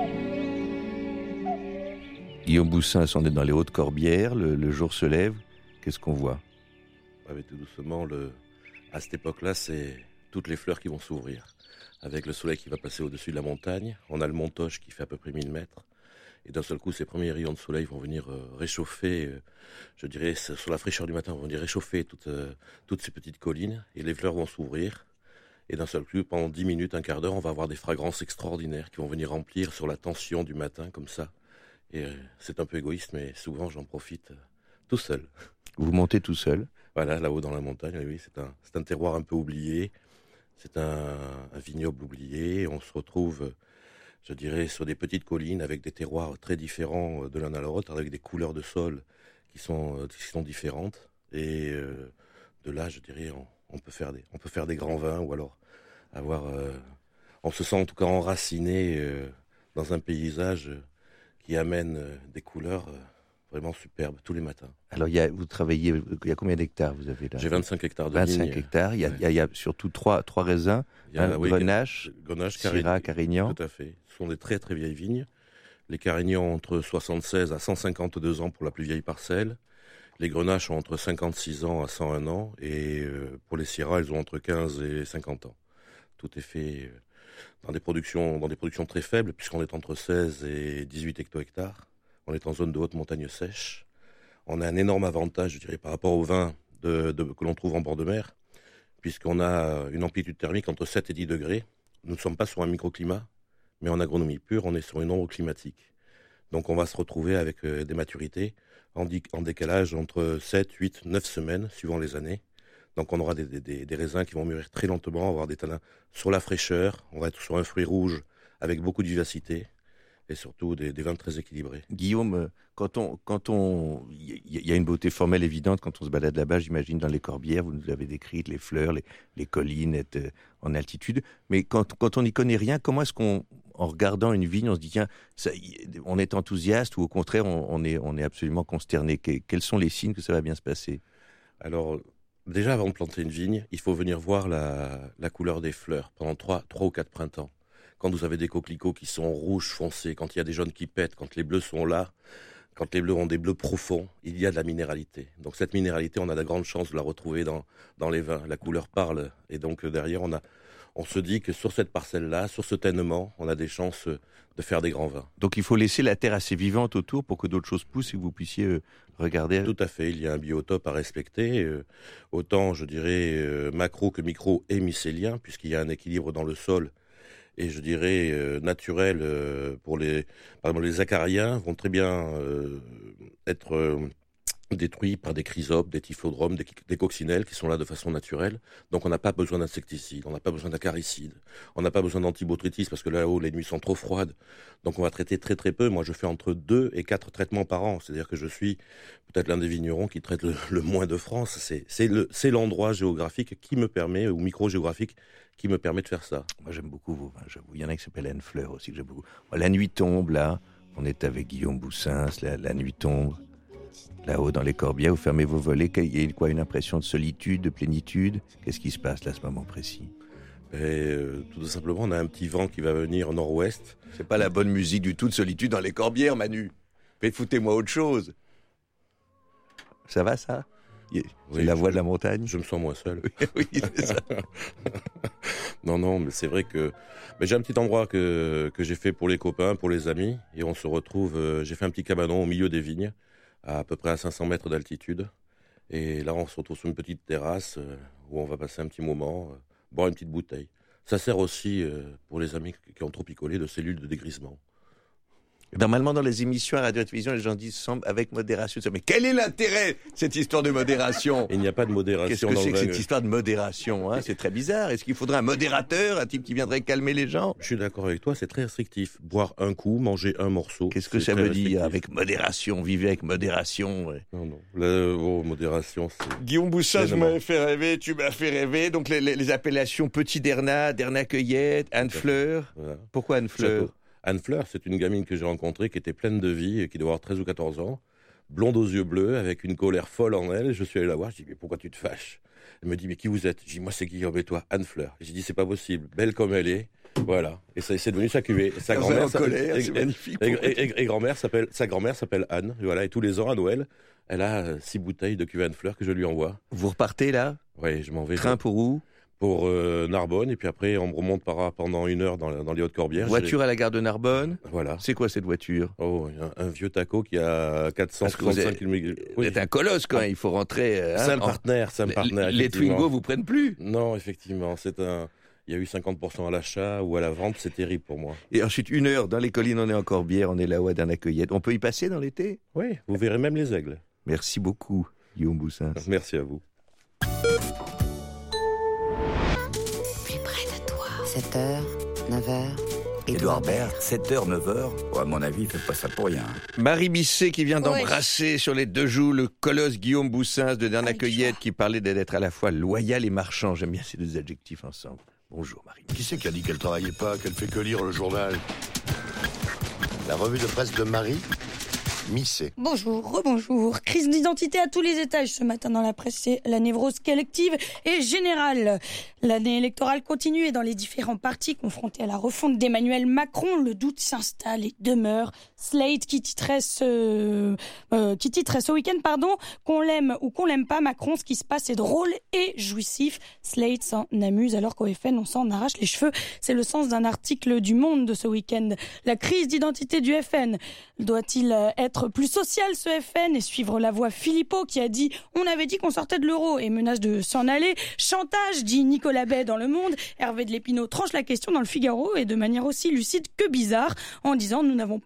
Guillaume Boussins, on est dans les Hautes-Corbières, le, le jour se lève. Qu'est-ce qu'on voit? Avec tout doucement, le... à cette époque-là, c'est toutes les fleurs qui vont s'ouvrir. Avec le soleil qui va passer au-dessus de la montagne, on a le Montoche qui fait à peu près mille mètres. Et d'un seul coup, ces premiers rayons de soleil vont venir euh, réchauffer, euh, je dirais, sur la fraîcheur du matin, vont venir réchauffer toutes, euh, toutes ces petites collines. Et les fleurs vont s'ouvrir. Et d'un seul coup, pendant dix minutes, un quart d'heure, on va avoir des fragrances extraordinaires qui vont venir remplir sur la tension du matin, comme ça. Et euh, c'est un peu égoïste, mais souvent, j'en profite euh, tout seul. Vous montez tout seul? Voilà, là-haut dans la montagne, oui, c'est un, c'est un terroir un peu oublié. C'est un, un vignoble oublié. On se retrouve, je dirais, sur des petites collines avec des terroirs très différents de l'un à l'autre, avec des couleurs de sol qui sont, qui sont différentes. Et euh, de là, je dirais, on, on, peut faire des, on peut faire des grands vins ou alors avoir... Euh, on se sent en tout cas enraciné euh, dans un paysage qui amène euh, des couleurs... Euh, vraiment superbe, tous les matins. Alors, il y a, vous travaillez, il y a combien d'hectares vous avez là? J'ai vingt-cinq hectares de vingt-cinq vignes. hectares, il y a, ouais. il y a, il y a surtout trois, trois raisins, il y a, hein, oui, Grenache, Grenache, Syrah, Carignan. Tout à fait. Ce sont des très très vieilles vignes. Les Carignans ont entre soixante-seize à cent cinquante-deux ans pour la plus vieille parcelle. Les Grenaches ont entre cinquante-six ans à cent un ans. Et euh, pour les Syrah, elles ont entre quinze et cinquante ans. Tout est fait euh, dans des productions, dans des productions très faibles, puisqu'on est entre seize et dix-huit hecto-hectares. On est en zone de haute montagne sèche. On a un énorme avantage, je dirais, par rapport au vin de, de, que l'on trouve en bord de mer, puisqu'on a une amplitude thermique entre sept et dix degrés. Nous ne sommes pas sur un microclimat, mais en agronomie pure, on est sur une ombre climatique. Donc on va se retrouver avec euh, des maturités en, di- en décalage entre sept, huit, neuf semaines, suivant les années. Donc on aura des, des, des raisins qui vont mûrir très lentement, on va avoir des tanins sur la fraîcheur, on va être sur un fruit rouge avec beaucoup de vivacité. et surtout des, des vins très équilibrés. Guillaume, quand on, quand on, il y a une beauté formelle évidente quand on se balade là-bas, j'imagine dans les Corbières, vous nous avez décrites les fleurs, les, les collines être en altitude, mais quand, quand on n'y connaît rien, comment est-ce qu'on, en regardant une vigne, on se dit tiens, ça, on est enthousiaste ou au contraire on, on, est, on est absolument consterné? Quels sont les signes que ça va bien se passer? Alors, déjà avant de planter une vigne, il faut venir voir la, la couleur des fleurs pendant trois, trois ou quatre printemps. Quand vous avez des coquelicots qui sont rouges foncés, quand il y a des jaunes qui pètent, quand les bleus sont là, quand les bleus ont des bleus profonds, il y a de la minéralité. Donc cette minéralité, on a de grandes chances de la retrouver dans, dans les vins. La couleur parle. Et donc derrière, on, a, on se dit que sur cette parcelle-là, sur ce tènement, on a des chances de faire des grands vins. Donc il faut laisser la terre assez vivante autour pour que d'autres choses poussent et que vous puissiez euh, regarder. Tout à fait, il y a un biotope à respecter. Euh, autant, je dirais, euh, macro que micro et mycélien, puisqu'il y a un équilibre dans le sol. Et je dirais euh, naturel euh, pour les, par exemple, les acariens vont très bien euh, être euh, détruits par des chrysopes, des typhlodomes, des, des coccinelles qui sont là de façon naturelle. Donc on n'a pas besoin d'insecticides, on n'a pas besoin d'acaricides, on n'a pas besoin d'antibotrytis parce que là-haut les nuits sont trop froides. Donc on va traiter très très peu. Moi je fais entre deux et quatre traitements par an. C'est-à-dire que je suis peut-être l'un des vignerons qui traite le, le moins de France. C'est, c'est, le, c'est l'endroit géographique qui me permet, ou micro-géographique, qui me permet de faire ça. Moi j'aime beaucoup vos vins, j'avoue. Il y en a qui s'appelle Anne Fleur aussi que j'aime beaucoup. La nuit tombe là, on est avec Guillaume Boussins, la, la nuit tombe. Là-haut dans les Corbières, vous fermez vos volets, il y a quoi, une impression de solitude, de plénitude? Qu'est-ce qui se passe là à ce moment précis? Et euh, tout simplement, on a un petit vent qui va venir au nord-ouest. C'est pas la bonne musique du tout de solitude dans les Corbières, Manu. Faites foutez-moi autre chose. Ça va ça? C'est oui, la voix de la montagne. Je me sens moins seul. Oui, c'est ça. non, non, mais c'est vrai que mais j'ai un petit endroit que, que j'ai fait pour les copains, pour les amis, et on se retrouve. Euh, j'ai fait un petit cabanon au milieu des vignes, à, à peu près à cinq cents mètres d'altitude. Et là, on se retrouve sur une petite terrasse euh, où on va passer un petit moment, euh, boire une petite bouteille. Ça sert aussi euh, pour les amis qui ont trop picolé de cellules de dégrisement. Normalement, dans les émissions à radio-télévision, les gens disent semble avec modération. Mais quel est l'intérêt, cette histoire de modération? Il n'y a pas de modération. Qu'est-ce que dans c'est le que vin... cette histoire de modération hein? C'est très bizarre. Est-ce qu'il faudrait un modérateur, un type qui viendrait calmer les gens? Je suis d'accord avec toi, c'est très restrictif. Boire un coup, manger un morceau. Qu'est-ce que ça veut dire avec modération? Vivez avec modération. Ouais. Non, non. La oh, modération, c'est... Guillaume Boussins, tu m'as fait rêver, tu m'as fait rêver. Donc les, les, les appellations Petit Dernat, Dernat Cueillette, Anne Fleur. Voilà. Pourquoi Anne Fleur? Château. Anne Fleur, c'est une gamine que j'ai rencontrée qui était pleine de vie, et qui doit avoir treize ou quatorze ans, blonde aux yeux bleus, avec une colère folle en elle. Je suis allé la voir, je dis mais pourquoi tu te fâches? Elle me dit mais qui vous êtes? Je dis moi c'est Guillaume et toi, Anne Fleur. J'ai dit c'est pas possible, belle comme elle est, voilà. Et ça c'est devenu sa cuvée. Et sa grand-mère, sa... colère, et, c'est magnifique. Et, et, et, et grand-mère s'appelle, sa grand-mère s'appelle Anne, et voilà. Et tous les ans à Noël, elle a euh, six bouteilles de cuvée Anne Fleur que je lui envoie. Vous repartez là? Oui, je m'en vais. Train pour où? Pour euh, Narbonne, et puis après on remonte par, pendant une heure dans, dans les Hautes-Corbières. Voiture à la gare de Narbonne. Voilà. C'est quoi cette voiture? Oh, un, un vieux taco qui a quatre cent soixante-cinq kilomètres. Vous êtes un colosse quand même, il faut rentrer. Hein, c'est un partenaire, c'est un partenaire. Les Twingo vous prennent plus? Non, effectivement, c'est un. Il y a eu cinquante pour cent à l'achat ou à la vente, c'est terrible pour moi. Et ensuite, une heure dans les collines, on est en Corbières, on est là-haut à Dernat-Cueillette. On peut y passer dans l'été? Oui, vous verrez même les aigles. Merci beaucoup, Guillaume Boussins. Merci à vous. sept heures, neuf heures. Édouard Baird, sept heures, neuf heures. Oh, à mon avis, il fait pas ça pour rien. Marie Bisset qui vient Ouais. d'embrasser sur les deux joues le colosse Guillaume Boussins de Dernat-Cueillette qui parlait d'être à la fois loyal et marchand. J'aime bien ces deux adjectifs ensemble. Bonjour Marie. Qui c'est qui a dit qu'elle travaillait pas, qu'elle fait que lire le journal? La revue de presse de Marie Misset. Bonjour, rebonjour. Crise d'identité à tous les étages ce matin dans la presse, c'est la névrose collective et générale. L'année électorale continue et dans les différents partis confrontés à la refonte d'Emmanuel Macron, le doute s'installe et demeure. Slate qui titrait ce, euh, qui titrait ce week-end, pardon, qu'on l'aime ou qu'on l'aime pas, Macron, ce qui se passe est drôle et jouissif. Slate s'en amuse alors qu'au F N on s'en arrache les cheveux. C'est le sens d'un article du Monde de ce week-end. La crise d'identité du F N. Doit-il être plus social ce F N et suivre la voie Philippot qui a dit « On avait dit qu'on sortait de l'euro » et menace de s'en aller. Chantage, dit Nicolas Bay dans Le Monde. Hervé de Lépinot tranche la question dans Le Figaro et de manière aussi lucide que bizarre en disant « Nous n'avons pas les comptes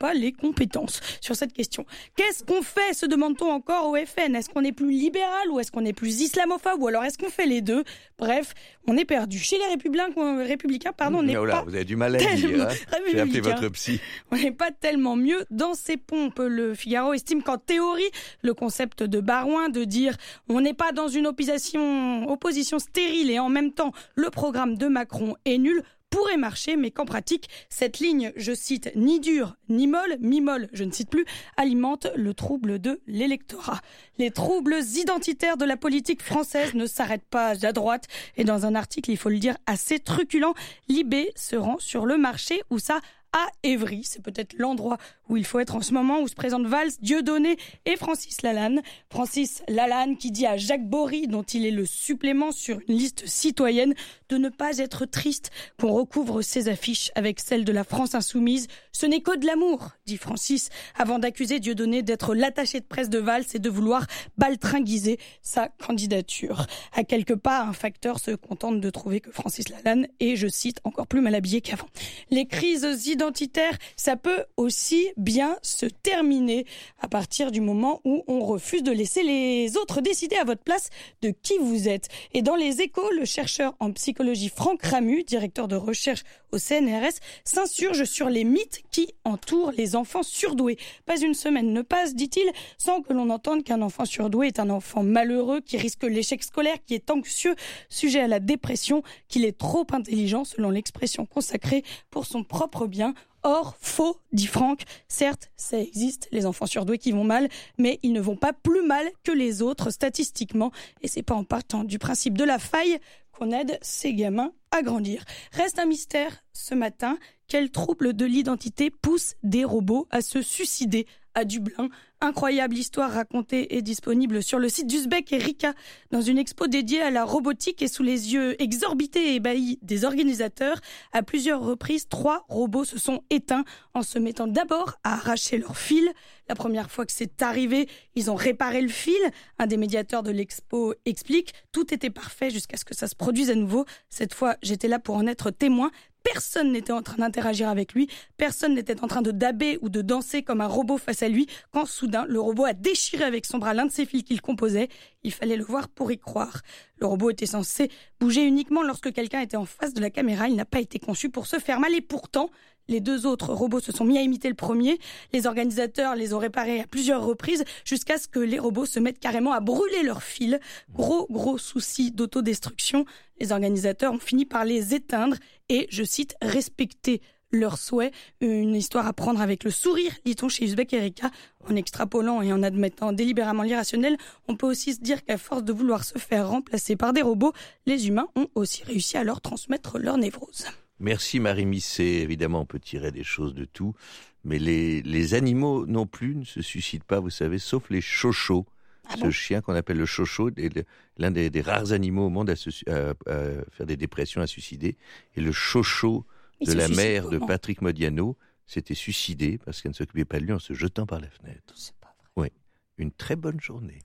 compétences sur cette question. Qu'est-ce qu'on fait, se demande-t-on encore au F N ? Est-ce qu'on est plus libéral ou est-ce qu'on est plus islamophobe ou alors est-ce qu'on fait les deux ? Bref, on est perdu. Chez les républicains, républicains pardon, on n'est oh là, pas vous avez du mal à le dire. Hein. J'ai appelé votre psy. On n'est pas tellement mieux dans ces pompes. Le Figaro estime qu'en théorie, le concept de Barouin de dire on n'est pas dans une opposition, opposition stérile et en même temps le programme de Macron est nul pourrait marcher, mais qu'en pratique, cette ligne, je cite, ni dure, ni molle, mi-molle, je ne cite plus, alimente le trouble de l'électorat. Les troubles identitaires de la politique française ne s'arrêtent pas à droite. Et dans un article, il faut le dire, assez truculent, Libé se rend sur le marché où ça à Évry. C'est peut-être l'endroit où il faut être en ce moment, où se présentent Valls, Dieudonné et Francis Lalanne. Francis Lalanne qui dit à Jacques Bory, dont il est le supplément sur une liste citoyenne, de ne pas être triste qu'on recouvre ses affiches avec celles de la France insoumise. Ce n'est que de l'amour, dit Francis, avant d'accuser Dieudonné d'être l'attaché de presse de Valls et de vouloir baltringuiser sa candidature. À quelque part, un facteur se contente de trouver que Francis Lalanne est, je cite, encore plus mal habillé qu'avant. Les crises identitaires, ça peut aussi bien se terminer à partir du moment où on refuse de laisser les autres décider à votre place de qui vous êtes. Et dans les Échos, le chercheur en psychologie Franck Ramu, directeur de recherche au C N R S, s'insurge sur les mythes qui entourent les enfants surdoués. Pas une semaine ne passe, dit-il, sans que l'on entende qu'un enfant surdoué est un enfant malheureux, qui risque l'échec scolaire, qui est anxieux, sujet à la dépression, qu'il est trop intelligent, selon l'expression consacrée, pour son propre bien. Or, faux, dit Franck. Certes, ça existe, les enfants surdoués qui vont mal, mais ils ne vont pas plus mal que les autres statistiquement. Et c'est pas en partant du principe de la faille qu'on aide ces gamins à grandir. Reste un mystère ce matin. Quel trouble de l'identité pousse des robots à se suicider à Dublin? Incroyable histoire racontée et disponible sur le site d'Uzbek et Rika dans une expo dédiée à la robotique et sous les yeux exorbités et ébahis des organisateurs. À plusieurs reprises, trois robots se sont éteints en se mettant d'abord à arracher leur fil. La première fois que c'est arrivé, ils ont réparé le fil. Un des médiateurs de l'expo explique « Tout était parfait jusqu'à ce que ça se produise à nouveau. Cette fois, j'étais là pour en être témoin. Personne n'était en train d'interagir avec lui, personne n'était en train de daber ou de danser comme un robot face à lui, quand soudain le robot a déchiré avec son bras l'un de ses fils qu'il composait. Il fallait le voir pour y croire. Le robot était censé bouger uniquement lorsque quelqu'un était en face de la caméra. Il n'a pas été conçu pour se faire mal et pourtant, les deux autres robots se sont mis à imiter le premier. Les organisateurs les ont réparés à plusieurs reprises jusqu'à ce que les robots se mettent carrément à brûler leurs fils. Gros, gros souci d'autodestruction. Les organisateurs ont fini par les éteindre et, je cite, respecter leurs souhaits. Une histoire à prendre avec le sourire, dit-on chez Uzbek et Rika. En extrapolant et en admettant délibérément l'irrationnel, on peut aussi se dire qu'à force de vouloir se faire remplacer par des robots, les humains ont aussi réussi à leur transmettre leur névrose. Merci Marie Misset. Évidemment, on peut tirer des choses de tout, mais les, les animaux non plus ne se suicident pas, vous savez, sauf les chochos. Ah Ce bon chien qu'on appelle le chocho, l'un des, des rares animaux au monde à, se, à, à faire des dépressions, à suicider. Et le chocho de la mère de Patrick Modiano s'était suicidé parce qu'elle ne s'occupait pas de lui en se jetant par la fenêtre. C'est pas vrai. Oui, une très bonne journée.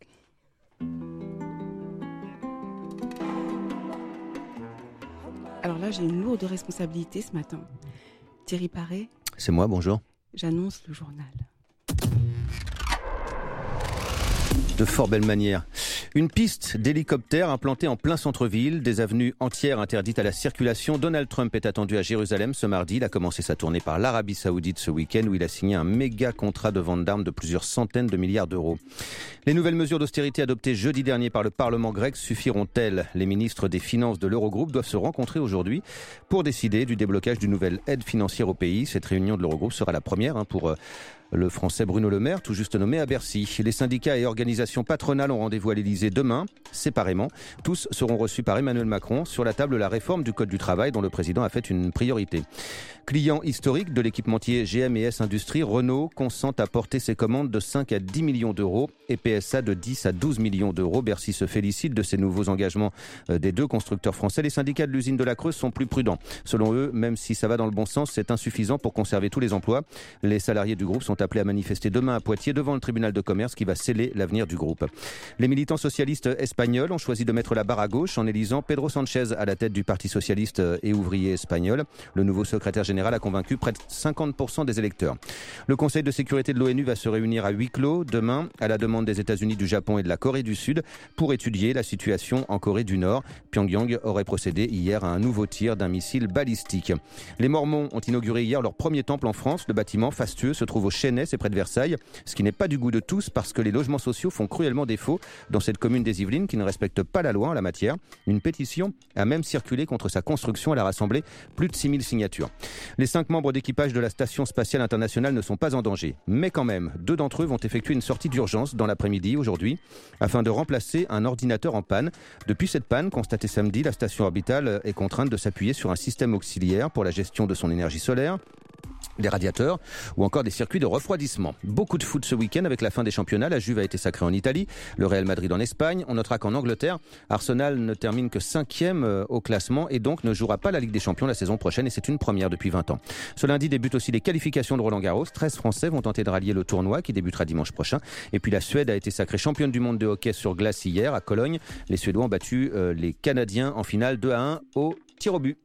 Alors là, j'ai une lourde responsabilité ce matin. Thierry Paré. C'est moi, bonjour. J'annonce le journal. De fort belle manière. Une piste d'hélicoptère implantée en plein centre-ville, des avenues entières interdites à la circulation. Donald Trump est attendu à Jérusalem ce mardi. Il a commencé sa tournée par l'Arabie Saoudite ce week-end où il a signé un méga contrat de vente d'armes de plusieurs centaines de milliards d'euros. Les nouvelles mesures d'austérité adoptées jeudi dernier par le Parlement grec suffiront-elles? Les ministres des Finances de l'Eurogroupe doivent se rencontrer aujourd'hui pour décider du déblocage d'une nouvelle aide financière au pays. Cette réunion de l'Eurogroupe sera la première hein, pour... Euh, Le français Bruno Le Maire, tout juste nommé à Bercy. Les syndicats et organisations patronales ont rendez-vous à l'Élysée demain, séparément. Tous seront reçus par Emmanuel Macron. Sur la table, la réforme du Code du travail dont le président a fait une priorité. Client historique de l'équipementier G M et S Industrie, Renault consent à porter ses commandes de cinq à dix millions d'euros et P S A de dix à douze millions d'euros. Bercy se félicite de ces nouveaux engagements des deux constructeurs français. Les syndicats de l'usine de la Creuse sont plus prudents. Selon eux, même si ça va dans le bon sens, c'est insuffisant pour conserver tous les emplois. Les salariés du groupe sont appelés à manifester demain à Poitiers devant le tribunal de commerce qui va sceller l'avenir du groupe. Les militants socialistes espagnols ont choisi de mettre la barre à gauche en élisant Pedro Sanchez à la tête du Parti socialiste et ouvrier espagnol. Le nouveau secrétaire général a convaincu près de cinquante pour cent des électeurs. Le Conseil de sécurité de l'ONU va se réunir à huis clos demain à la demande des États-Unis, du Japon et de la Corée du Sud pour étudier la situation en Corée du Nord. Pyongyang aurait procédé hier à un nouveau tir d'un missile balistique. Les Mormons ont inauguré hier leur premier temple en France. Le bâtiment fastueux se trouve au Chesnay, c'est près de Versailles, ce qui n'est pas du goût de tous parce que les logements sociaux font cruellement défaut dans cette commune des Yvelines qui ne respecte pas la loi en la matière. Une pétition a même circulé contre sa construction. Elle a rassemblé plus de six mille signatures. Les cinq membres d'équipage de la Station spatiale internationale ne sont pas en danger. Mais quand même, deux d'entre eux vont effectuer une sortie d'urgence dans l'après-midi aujourd'hui afin de remplacer un ordinateur en panne. Depuis cette panne constatée samedi, la station orbitale est contrainte de s'appuyer sur un système auxiliaire pour la gestion de son énergie solaire, des radiateurs ou encore des circuits de refroidissement. Beaucoup de foot ce week-end avec la fin des championnats. La Juve a été sacrée en Italie, le Real Madrid en Espagne. On notera qu'en Angleterre, Arsenal ne termine que cinquième au classement et donc ne jouera pas la Ligue des Champions la saison prochaine et c'est une première depuis vingt ans. Ce lundi débutent aussi les qualifications de Roland-Garros. treize Français vont tenter de rallier le tournoi qui débutera dimanche prochain. Et puis la Suède a été sacrée championne du monde de hockey sur glace hier à Cologne. Les Suédois ont battu euh, les Canadiens en finale deux à un au tir au but.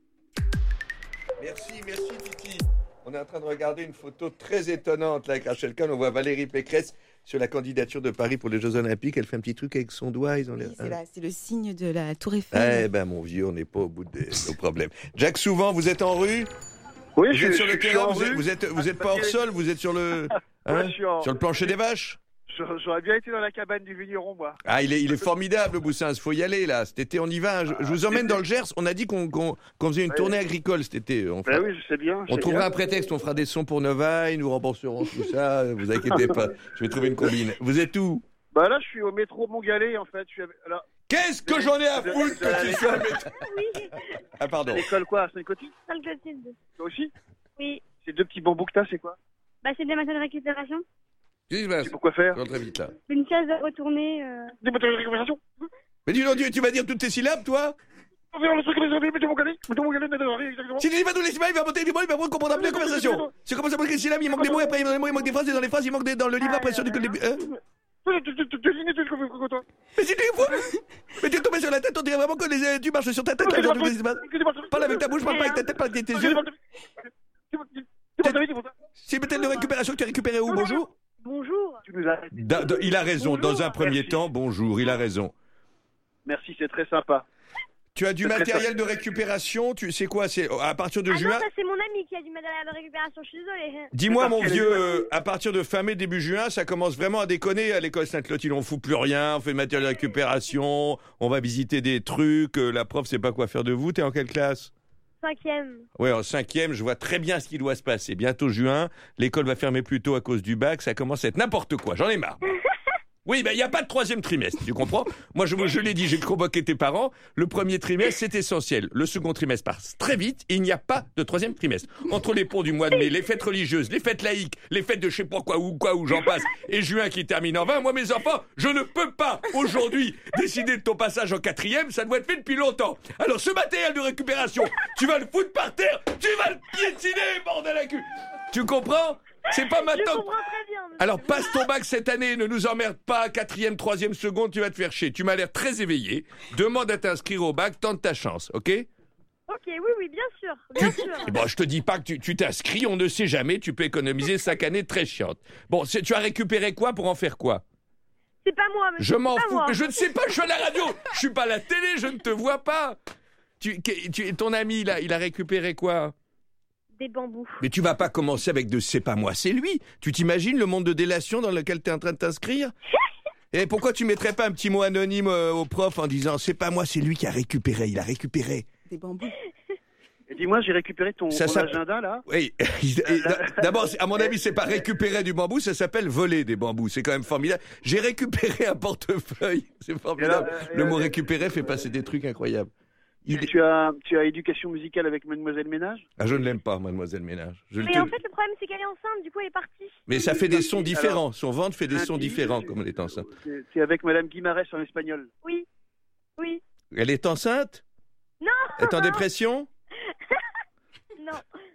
Merci, merci Titi. On est en train de regarder une photo très étonnante là avec Rachel Kahn. On voit Valérie Pécresse sur la candidature de Paris pour les Jeux Olympiques. Elle fait un petit truc avec son doigt. Ils ont l'air... Oui, c'est, la, c'est le signe de la Tour Eiffel. Eh ben mon vieux, on n'est pas au bout de nos problèmes. Jacques Souvent, vous êtes en rue ? Oui, vous je êtes suis sur le je suis terrain. en Vous êtes, rue. vous êtes, vous êtes pas hors sol. Vous êtes sur le, hein, Ouais, je suis en- sur le plancher des vaches. J'aurais bien été dans la cabane du vigneron, moi. Ah, il est, il est formidable, le Boussins. Il faut y aller, là. Cet été, on y va. Je, je vous emmène dans le Gers. On a dit qu'on, qu'on, qu'on faisait une Ouais. tournée agricole cet été. On, fera- Ben oui, je sais bien. je on sais trouvera bien. un prétexte. On fera des sons pour Novaï. Nous rembourserons tout ça. Vous inquiétez pas. Je vais trouver une combine. Vous êtes où? Bah là, je suis au métro Montgalet, en fait. Je suis à... là. Qu'est-ce que j'en ai à De- foutre de la- que tu sois au métro? Ah, pardon. À l'école, quoi, à Saint-Clotilde? Sainte-Clotilde. Toi aussi? Oui. Ces deux petits bambous que t'as, c'est quoi? Bah, c'est des matins de récupération. Qu'est-ce qui se passe? Pourquoi faire? Je rentre très vite, là. Une chaise à retourner. Euh... Des matins de récupération? Mais dis donc, tu, tu vas dire toutes tes syllabes, toi? On va faire le truc, mettez mon galet, mettez mon galet, mettez mon galet, exactement. Si tu dis pas tous les syllabes, il va monter du mot, il va comprendre un peu la conversation. C'est comment ça manque des syllabes, il manque des mots, et après dans les mots, il manque des phrases, et dans les phrases, il manque des, dans le livre, après sur du début. Hein? Mais si tu es fou! Mais tu es tombé sur la tête, on dirait vraiment que les, tu marches sur ta tête, là, dans tous les syllabes. Parle avec ta bouche, parle pas avec ta tête, parle avec tes yeux. C'est peut-être de récupération que tu as récupéré où? Bonjour? Bonjour. Da- da- Il a raison, dans un premier temps, bonjour, il a raison. Merci, c'est très sympa. Tu as du C'est très matériel sympa. de récupération, tu sais quoi, c'est à partir de Ah non, juin? ça c'est mon ami qui a du matériel de récupération, je suis désolée. Dis-moi, mon vieux, euh, à partir de fin mai, début juin, ça commence vraiment à déconner à l'école Sainte-Clotilde. On fout plus rien, on fait le matériel de récupération, on va visiter des trucs, euh, la prof sait pas quoi faire de vous. T'es en quelle classe? Cinquième. Ouais, en cinquième, je vois très bien ce qui doit se passer. Bientôt juin, l'école va fermer plus tôt à cause du bac, ça commence à être n'importe quoi, j'en ai marre. Oui, ben il n'y a pas de troisième trimestre, tu comprends? Moi, je, je l'ai dit, j'ai convoqué tes parents. Le premier trimestre, c'est essentiel. Le second trimestre passe très vite. Et il n'y a pas de troisième trimestre. Entre les ponts du mois de mai, les fêtes religieuses, les fêtes laïques, les fêtes de je sais pas quoi ou quoi où j'en passe, et juin qui termine en vingt, moi, mes enfants, je ne peux pas aujourd'hui décider de ton passage en quatrième. Ça doit être fait depuis longtemps. Alors, ce matériel de récupération, tu vas le foutre par terre, tu vas le piétiner, bordel à cul. Tu comprends? C'est pas maintenant. Je comprends très bien. monsieur. Alors passe ton bac cette année, ne nous emmerde pas, quatrième, troisième, seconde, tu vas te faire chier. Tu m'as l'air très éveillé. Demande à t'inscrire au bac, tente ta chance, ok? Ok, oui, oui, bien sûr, bien sûr. Et bon, je te dis pas que tu, tu t'inscris, on ne sait jamais, tu peux économiser cinq années très chiantes. Bon, c'est- tu as récupéré quoi pour en faire quoi? C'est pas moi, monsieur. Je m'en c'est pas fous, moi. mais je ne sais pas, je suis à la radio, je suis pas à la télé, je ne te vois pas. Tu, que- tu- ton ami, là, il a récupéré quoi? Des bambous. Mais tu vas pas commencer avec de c'est pas moi, c'est lui. Tu t'imagines le monde de délation dans lequel tu es en train de t'inscrire? Et pourquoi tu mettrais pas un petit mot anonyme euh, au prof en disant c'est pas moi, c'est lui qui a récupéré, il a récupéré. Des bambous. Et dis-moi, j'ai récupéré ton, Ça ton s'appelle- agenda, là. Oui, Et d'abord, c'est- à mon avis, c'est pas récupérer du bambou, ça s'appelle voler des bambous. C'est quand même formidable. J'ai récupéré un portefeuille. C'est formidable. Et là, euh, Le mot euh, récupérer fait passer des trucs incroyables. Il est- Tu as, tu as éducation musicale avec Mademoiselle Ménage? Ah, je ne l'aime pas, mademoiselle Ménage. Je le Mais te- en fait, le problème, c'est qu'elle est enceinte, du coup, elle est partie. Mais ça fait des sons différents. Alors, Son ventre fait des sons lundi, différents comme elle est enceinte. C'est c'est avec Madame Guimarès en espagnol. Oui, oui. Elle est enceinte? Non. Elle est en dépression? Non.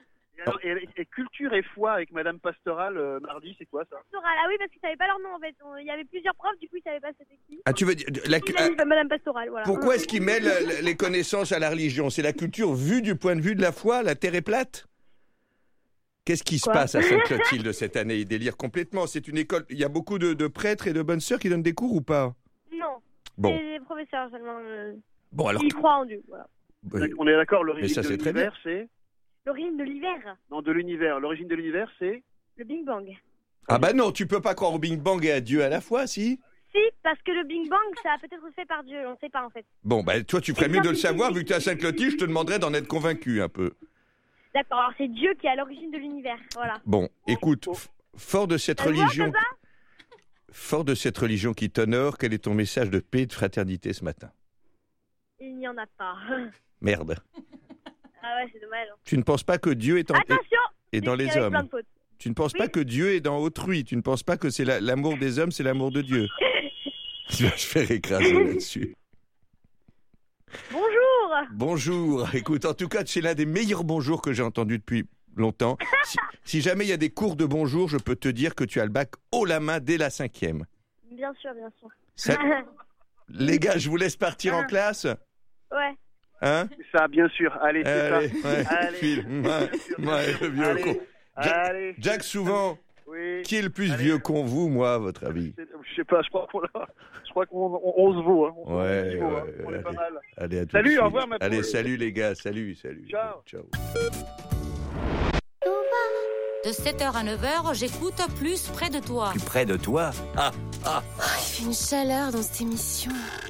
Alors, et, et culture et foi avec Madame Pastoral euh, mardi, c'est quoi ça? Pastoral, ah oui, parce qu'ils savaient pas leur nom en fait. On- Il y avait plusieurs profs, du coup ils savaient pas c'était qui. Ah, tu veux dire la- Il a dit bah, Madame Pastoral, voilà. Pourquoi est-ce qu'il mêle euh, les connaissances à la religion? C'est la culture vue du point de vue de la foi, la terre est plate? Qu'est-ce qui se Quoi passe à Sainte-Clotilde cette année? Il délire complètement. C'est une école. Il y a beaucoup de, de prêtres et de bonnes sœurs qui donnent des cours ou pas? Non. Bon. C'est des professeurs seulement. euh, Bon, alors. Ils croient en Dieu, voilà. On est d'accord, Mais l'origine ça, de c'est très bien. l'univers, c'est... L'origine de l'hiver, Non, de l'univers. L'origine de l'univers, c'est... le Big Bang. Ah bah non, tu peux pas croire au Big Bang et à Dieu à la fois, si? Si, parce que le Big Bang, ça a peut-être fait par Dieu, on ne sait pas en fait. Bon, bah toi, tu ferais mieux de le savoir, vu que tu es à Sainte-Clotilde, je te demanderais d'en être convaincu un peu. D'accord, alors c'est Dieu qui est à l'origine de l'univers, voilà. Bon, écoute, f- fort de cette Ça se voit, religion, comme ça fort de cette religion qui t'honore, quel est ton message de paix et de fraternité ce matin? Il n'y en a pas. Merde. Ah ouais, c'est dommage. Tu ne penses pas que Dieu est, en, Attention est, est dans il y les avait plein hommes. de fautes. Tu ne penses pas que Dieu est dans autrui. Tu ne penses pas que c'est la- l'amour des hommes, c'est l'amour de Dieu. Tu vas te faire écraser là-dessus. Bonjour. Bonjour. Écoute, en tout cas, c'est l'un des meilleurs bonjours que j'ai entendu depuis longtemps. Si, si jamais il y a des cours de bonjour, je peux te dire que tu as le bac haut la main dès la cinquième. Bien sûr, bien sûr. Ça- Les gars, je vous laisse partir en classe. Ouais. Hein? Ça, bien sûr. Allez, c'est Allez, ça. ouais, Allez. file. Ouais, ouais, le vieux Allez. con. Jack, Allez. Jack, souvent, Oui. qui est le plus vieux con, vous, moi, à votre avis? Je sais pas, je crois qu'on l'a- je crois qu'on on, on se vaut. Hein. On, Ouais, se vaut, hein. ouais, On est pas allez. mal. Allez, à tout Salut, de suite. au revoir, ma Allez, poule. salut les gars, salut, salut. Ciao. Ciao. De sept heures à neuf heures, j'écoute plus près de toi. Plus près de toi? Ah, ah. Oh, il fait une chaleur dans cette émission.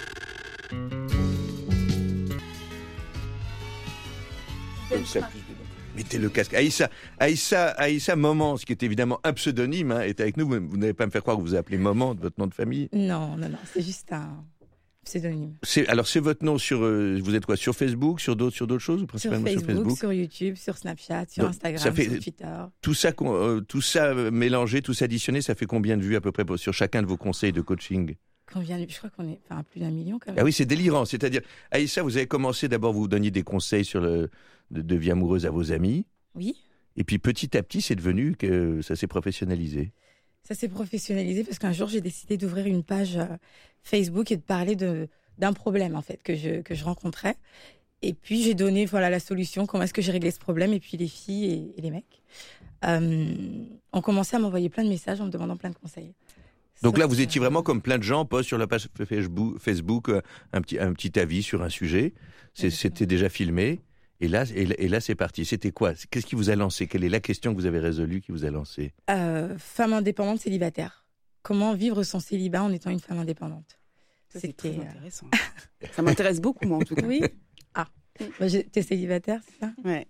Comme ça, plus de- Mettez le casque. Aïssa, Aïssa, Aïssa Moment, ce qui est évidemment un pseudonyme, hein, est avec nous. Vous, vous n'allez pas me faire croire que vous appelez Moment de votre nom de famille. Non, non, non, c'est juste un pseudonyme. C'est, alors, c'est votre nom sur. euh, vous êtes quoi? Sur Facebook, sur d'autres, sur d'autres choses ou Sur principalement Facebook, sur Facebook sur YouTube, sur Snapchat, sur Donc, Instagram, ça fait- sur Twitter. Tout ça, con- euh, tout ça euh, mélangé, tout ça additionné, ça fait combien de vues à peu près pour- sur chacun de vos conseils de coaching? Qu'on vient, de- je crois qu'on est enfin, à plus d'un million quand même. Ah oui, c'est délirant. C'est-à-dire, Aïssa, vous avez commencé d'abord, vous donniez des conseils sur le, de, de vie amoureuse à vos amis. Oui. Et puis petit à petit, c'est devenu que ça s'est professionnalisé. Ça s'est professionnalisé parce qu'un jour, j'ai décidé d'ouvrir une page euh, Facebook et de parler de, d'un problème, en fait, que je, que je rencontrais. Et puis, j'ai donné voilà, la solution, comment est-ce que j'ai réglé ce problème. Et puis, les filles et, et les mecs euh, ont commencé à m'envoyer plein de messages en me demandant plein de conseils. Donc là, vous étiez vraiment comme plein de gens, poste sur la page Facebook, Facebook euh, un, petit, un petit avis sur un sujet. C'est- C'était déjà filmé. Et là, et, là- et là c'est parti. C'était quoi? Qu'est-ce qui vous a lancé? Quelle est la question que vous avez résolue qui vous a lancé? Euh, femme indépendante célibataire. Comment vivre son célibat en étant une femme indépendante? Ça, c'est C'était très euh, intéressant. Ça m'intéresse beaucoup, moi, en tout cas. Oui. Ah. Bah, je- T'es célibataire, c'est ça? Ouais.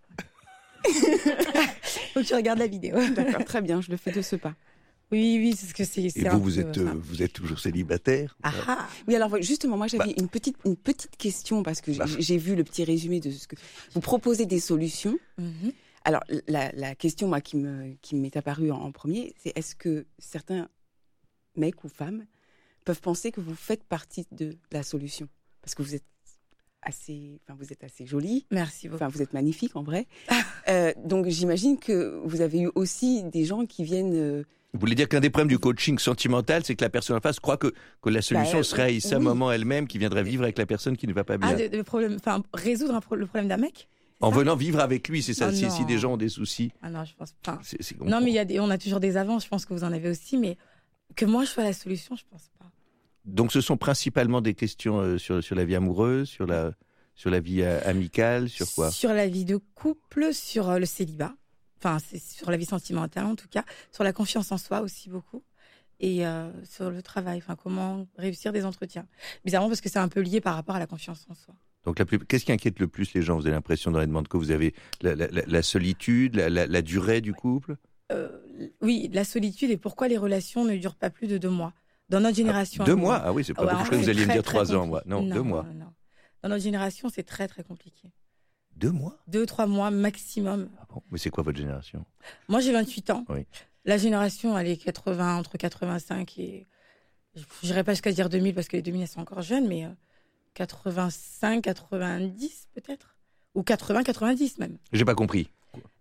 Faut que tu regardes la vidéo. D'accord, très bien, je le fais de ce pas. Oui, oui, c'est ce que c'est. Et vous, vous êtes, euh, vous êtes toujours célibataire? Ah. Oui, alors justement, moi j'avais Bah. une petite une petite question parce que j'ai- j'ai vu le petit résumé de ce que vous proposez des solutions. Mhm. Alors la, la question moi qui me qui m'est apparue en, en premier, c'est est-ce que certains mecs ou femmes peuvent penser que vous faites partie de la solution parce que vous êtes assez, enfin vous êtes assez jolie. Merci beaucoup. Enfin vous êtes magnifique en vrai. Euh, donc j'imagine que vous avez eu aussi des gens qui viennent. euh, Vous voulez dire qu'un des problèmes du coaching sentimental, c'est que la personne en face croit que, que la solution Bah, serait Aïssa oui. Moment elle-même qui viendrait vivre avec la personne qui ne va pas bien. Ah, de, de problème, enfin, résoudre un pro- le problème d'un mec? En venant vivre avec lui, c'est ça. Oh si, non. si des gens ont des soucis. Ah non, je pense pas. C'est- c'est- on Non, mais il y comprend. a des, on a toujours des avances. Je pense que vous en avez aussi, mais que moi je sois la solution, je pense pas. Donc ce sont principalement des questions euh, sur, sur la vie amoureuse, sur la, sur la vie euh, amicale, sur quoi? Sur la vie de couple, sur euh, le célibat. Enfin, c'est sur la vie sentimentale en tout cas. Sur la confiance en soi aussi beaucoup. Et euh, sur le travail. Enfin, comment réussir des entretiens. Bizarrement parce que c'est un peu lié par rapport à la confiance en soi. Donc la plus... qu'est-ce qui inquiète le plus les gens? Vous avez l'impression dans les demandes que vous avez la, la- la- la solitude, la, la- la durée du couple? Euh, oui, la solitude et pourquoi les relations ne durent pas plus de deux mois. Dans notre génération. Deux à nous, mois? Ah oui, c'est pas ouais, beaucoup. Je croyais que vous c'est alliez me très, dire très trois ans, moi. compliqué. Non, deux mois. non, non. Dans notre génération, c'est très très compliqué. Deux mois? Deux, trois mois maximum. Bon, mais c'est quoi votre génération? Moi, j'ai vingt-huit ans. Oui. La génération, elle est quatre-vingts, entre quatre-vingt-cinq et... Je n'irai pas jusqu'à dire deux mille parce que les deux mille, elles sont encore jeunes, mais euh, quatre-vingt-cinq, quatre-vingt-dix peut-être. Ou quatre-vingts, quatre-vingt-dix même. J'ai pas compris.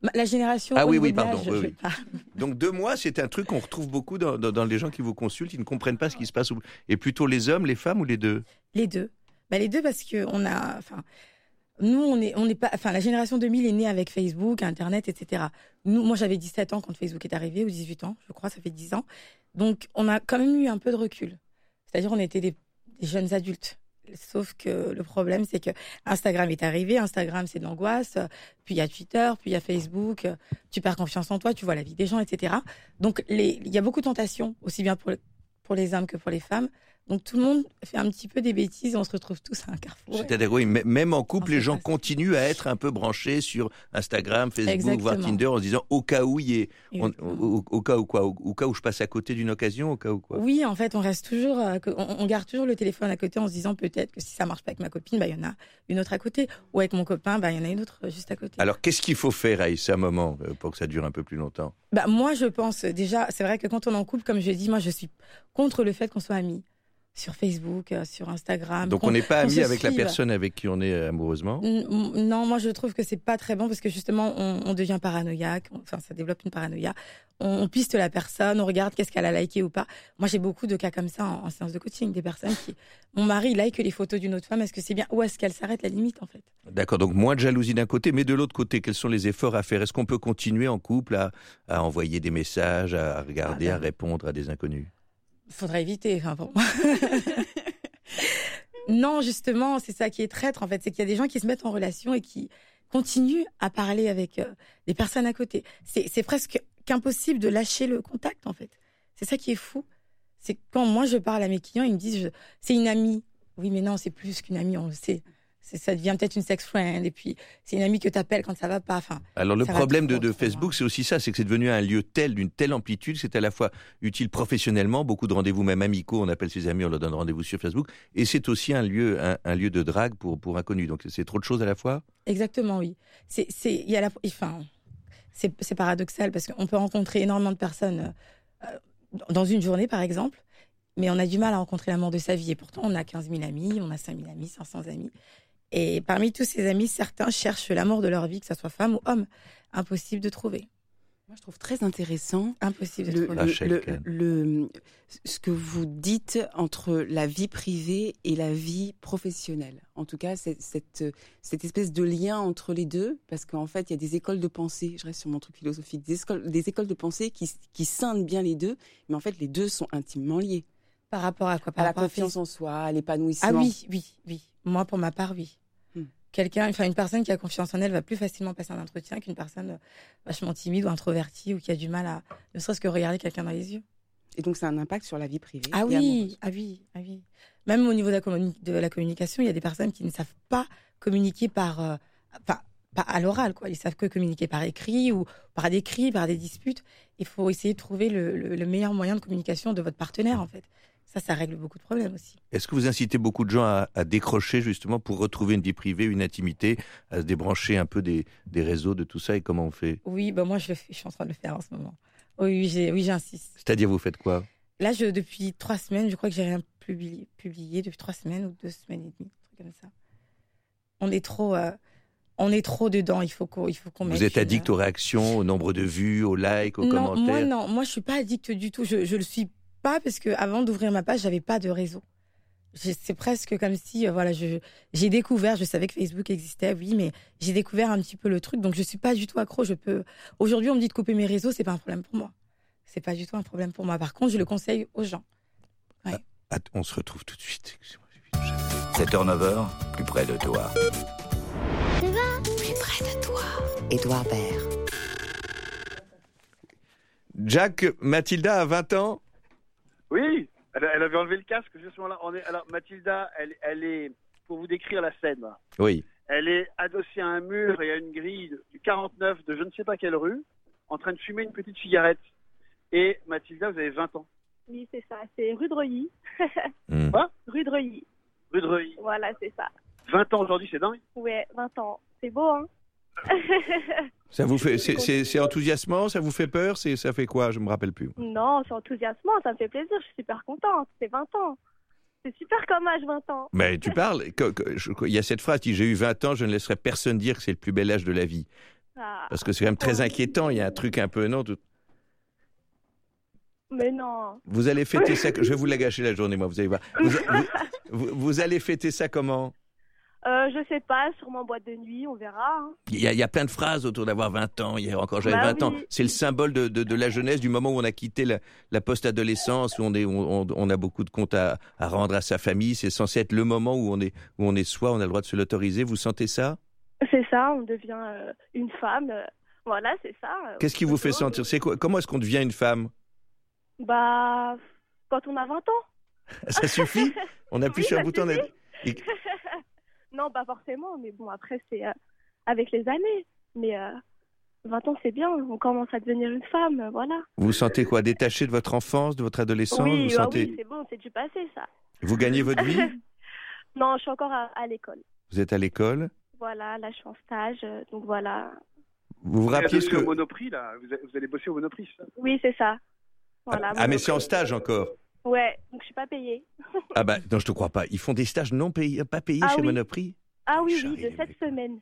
La génération. Ah au oui, niveau oui, de pardon. l'âge, oui, je oui. sais pas. Donc deux mois, c'est un truc qu'on retrouve beaucoup dans, dans, dans les gens qui vous consultent. Ils ne comprennent pas ce qui se passe. Et plutôt les hommes, les femmes ou les deux? Les deux. Bah, les deux parce que on a, enfin, nous on est, on n'est pas, enfin la génération deux mille est née avec Facebook, Internet, et cetera. Nous, moi j'avais dix-sept ans quand Facebook est arrivé, ou dix-huit ans, je crois, ça fait dix ans. Donc on a quand même eu un peu de recul. C'est-à-dire on était des, des jeunes adultes. Sauf que le problème, c'est que Instagram est arrivé. Instagram, c'est de l'angoisse. Puis il y a Twitter, puis il y a Facebook. Tu perds confiance en toi, tu vois la vie des gens, et cetera. Donc les, il y a beaucoup de tentations, aussi bien pour, le, pour les hommes que pour les femmes. Donc tout le monde fait un petit peu des bêtises et on se retrouve tous à un carrefour. C'est-à-dire, oui, même en couple, les gens continuent à être un peu branchés sur Instagram, Facebook, Exactement. voire Tinder, en se disant au cas où il y est, on- au, au- au cas où quoi, au, au cas où je passe à côté d'une occasion, au cas où quoi. Oui, en fait, on reste toujours, euh, que- on, on garde toujours le téléphone à côté en se disant peut-être que si ça marche pas avec ma copine, bah il y en a une autre à côté, ou avec mon copain, bah il y en a une autre euh, juste à côté. Alors, qu'est-ce qu'il faut faire, Aïssa, un moment, euh, pour que ça dure un peu plus longtemps? Bah moi, je pense déjà, c'est vrai que quand on est en couple, comme je dis, moi je suis contre le fait qu'on soit amis sur Facebook, euh, sur Instagram. Donc, qu'on- on n'est pas qu'on amis se avec la suive. personne avec qui on est euh, amoureusement? N- Non, moi je trouve que c'est pas très bon parce que justement on, on devient paranoïaque, on- enfin ça développe une paranoïa. On, on piste la personne, on regarde qu'est-ce qu'elle a liké ou pas. Moi j'ai beaucoup de cas comme ça en, en séance de coaching, des personnes qui, mon mari like les photos d'une autre femme, est-ce que c'est bien ou est-ce qu'elle s'arrête la limite en fait? D'accord, donc moins de jalousie d'un côté, mais de l'autre côté, quels sont les efforts à faire? Est-ce qu'on peut continuer en couple à, à envoyer des messages, à regarder, Ah ben. à répondre à des inconnus? Faudrait éviter, enfin pour moi. Non, justement, c'est ça qui est traître en fait, c'est qu'il y a des gens qui se mettent en relation et qui continuent à parler avec euh, des personnes à côté. C'est, c'est presque qu'impossible de lâcher le contact en fait. C'est ça qui est fou. C'est que quand moi je parle à mes clients, ils me disent je- c'est une amie. Oui, mais non, c'est plus qu'une amie, on le sait. C'est, ça devient peut-être une sex friend et puis c'est une amie que t'appelles quand ça va pas. Enfin, Alors le ça va problème de, trop, de trop Facebook, c'est aussi ça, c'est que c'est devenu un lieu tel, d'une telle amplitude, c'est à la fois utile professionnellement, beaucoup de rendez-vous même amicaux, on appelle ses amis, on leur donne rendez-vous sur Facebook, et c'est aussi un lieu, un, un lieu de drague pour, pour inconnus. Donc c'est trop de choses à la fois? Exactement, oui. C'est, c'est, il y a la, enfin, c'est, c'est paradoxal parce qu'on peut rencontrer énormément de personnes euh, dans une journée, par exemple, mais on a du mal à rencontrer l'amour de sa vie. Et pourtant, on a quinze mille amis, on a cinq mille amis, cinq cents amis. Et parmi tous ces amis, certains cherchent l'amour de leur vie, que ce soit femme ou homme. Impossible de trouver. Moi, je trouve très intéressant Impossible de le, trouver. le- Rachel le- Kahn. le- ce que vous dites entre la vie privée et la vie professionnelle. En tout cas, c'est- cette, cette espèce de lien entre les deux, parce qu'en fait, il y a des écoles de pensée, je reste sur mon truc philosophique, des écoles, des écoles de pensée qui, qui scindent bien les deux, mais en fait, les deux sont intimement liés. Par rapport à quoi? Par À la rapport à confiance en soi, à l'épanouissement. Ah oui, oui, oui. Moi, pour ma part, oui. Hmm. Quelqu'un, enfin une personne qui a confiance en elle va plus facilement passer un entretien qu'une personne euh, vachement timide ou introvertie ou qui a du mal à ne serait-ce que regarder quelqu'un dans les yeux. Et donc, ça a un impact sur la vie privée. Ah et oui, amoureuse. ah oui, ah oui. Même au niveau de la, communi- de la communication, il y a des personnes qui ne savent pas communiquer par, euh, enfin, pas à l'oral, quoi. Ils savent que communiquer par écrit ou par des cris, par des disputes. Il faut essayer de trouver le, le- le meilleur moyen de communication de votre partenaire, en fait. Ça, ça règle beaucoup de problèmes aussi. Est-ce que vous incitez beaucoup de gens à, à décrocher justement pour retrouver une vie privée, une intimité, à se débrancher un peu des, des réseaux, de tout ça, et comment on fait? Oui, bah moi, je, le fais, je suis en train de le faire en ce moment. Oui, oui, j'ai, oui, j'insiste. C'est-à-dire, vous faites quoi? Là, je, depuis trois semaines, je crois que j'ai rien publié, publié depuis trois semaines ou deux semaines et demie, un truc comme ça. On est trop, euh, on est trop dedans. Il faut qu'on, il faut qu'on mette Vous êtes une- addict aux réactions, au nombre de vues, aux likes, aux Non, commentaires? moi non, moi je suis pas addict du tout. Je, je le suis pas parce que avant d'ouvrir ma page, j'avais pas de réseau. J'ai- C'est presque comme si, euh, voilà, je, j'ai découvert. Je savais que Facebook existait, oui, mais j'ai découvert un petit peu le truc. Donc je suis pas du tout accro. Je peux. Aujourd'hui, on me dit de couper mes réseaux, c'est pas un problème pour moi. C'est pas du tout un problème pour moi. Par contre, je le conseille aux gens. Ouais. Ah, on se retrouve tout de suite. sept heures neuf heures, plus près de toi. Plus près de toi. Édouard Baird. Jack, Mathilda a vingt ans. Oui, elle, elle avait enlevé le casque justement là. On est, alors Mathilda, elle, elle est, pour vous décrire la scène, là, Oui. elle est adossée à un mur et à une grille du quarante-neuf de je ne sais pas quelle rue, en train de fumer une petite cigarette. Et Mathilda, vous avez vingt ans. Oui, c'est ça. C'est rue de Reuilly. Quoi? Rue de Reuilly. Rue de Reuilly. Voilà, c'est ça. vingt ans aujourd'hui, c'est dingue. Ouais, vingt ans. C'est beau, hein? Ça vous fait, c'est, c'est, c'est enthousiasmant, ça vous fait peur, c'est, ça fait quoi? Je me rappelle plus. Non, c'est enthousiasmant, ça me fait plaisir. Je suis super contente. C'est vingt ans. C'est super comme âge, vingt ans. Mais tu parles, que- que- je- il y a cette phrase qui dit, j'ai eu vingt ans, je ne laisserai personne dire que c'est le plus bel âge de la vie. Ah. Parce que c'est quand même très inquiétant, il y a un truc un peu... Non, tout... Mais non. Vous allez fêter ça... Je vais vous la gâcher la journée, moi, vous allez voir. Vous, vous, vous, vous allez fêter ça comment ? Euh, je sais pas, sûrement en boîte de nuit, on verra. Hein. Il y, a, il y a plein de phrases autour d'avoir vingt ans. Hier encore, j'avais Bah vingt oui. ans. C'est le symbole de, de, de la jeunesse, du moment où on a quitté la, la post-adolescence, où on, est, on, on a beaucoup de comptes à, à rendre à sa famille. C'est censé être le moment où on est, où on est soi, on a le droit de se l'autoriser. Vous sentez ça ? C'est ça, on devient euh, une femme. euh, voilà, c'est ça. euh, Qu'est-ce qui vous fait sentir ? C'est quoi ? Comment est-ce qu'on devient une femme ? Bah, quand on a vingt ans. Ça suffit ? On appuie Oui, sur un ça bouton. on a- suffit. Et- Non, pas forcément, mais bon, après, c'est euh, avec les années. Mais euh, vingt ans, c'est bien, on commence à devenir une femme, euh, voilà. Vous vous sentez quoi ? Détaché de votre enfance, de votre adolescence ? Oui, vous, ah sentez... oui, c'est bon, c'est du passé, ça. vous gagnez votre vie ? Non, je suis encore à, à l'école. Vous êtes à l'école ? Voilà, là, je suis en stage, euh, donc voilà. Vous vous Vous allez rappelez ce bosser que... au Monoprix, là. Vous, a- vous allez bosser au Monoprix, ça. Oui, c'est ça. Voilà, Ah, mais mon- c'est en stage encore. Ouais, donc je suis pas payée. Ah bah non, je te crois pas. Ils font des stages non payés, pas payés Ah chez oui. Monoprix. Ah oui, oui, de sept semaines.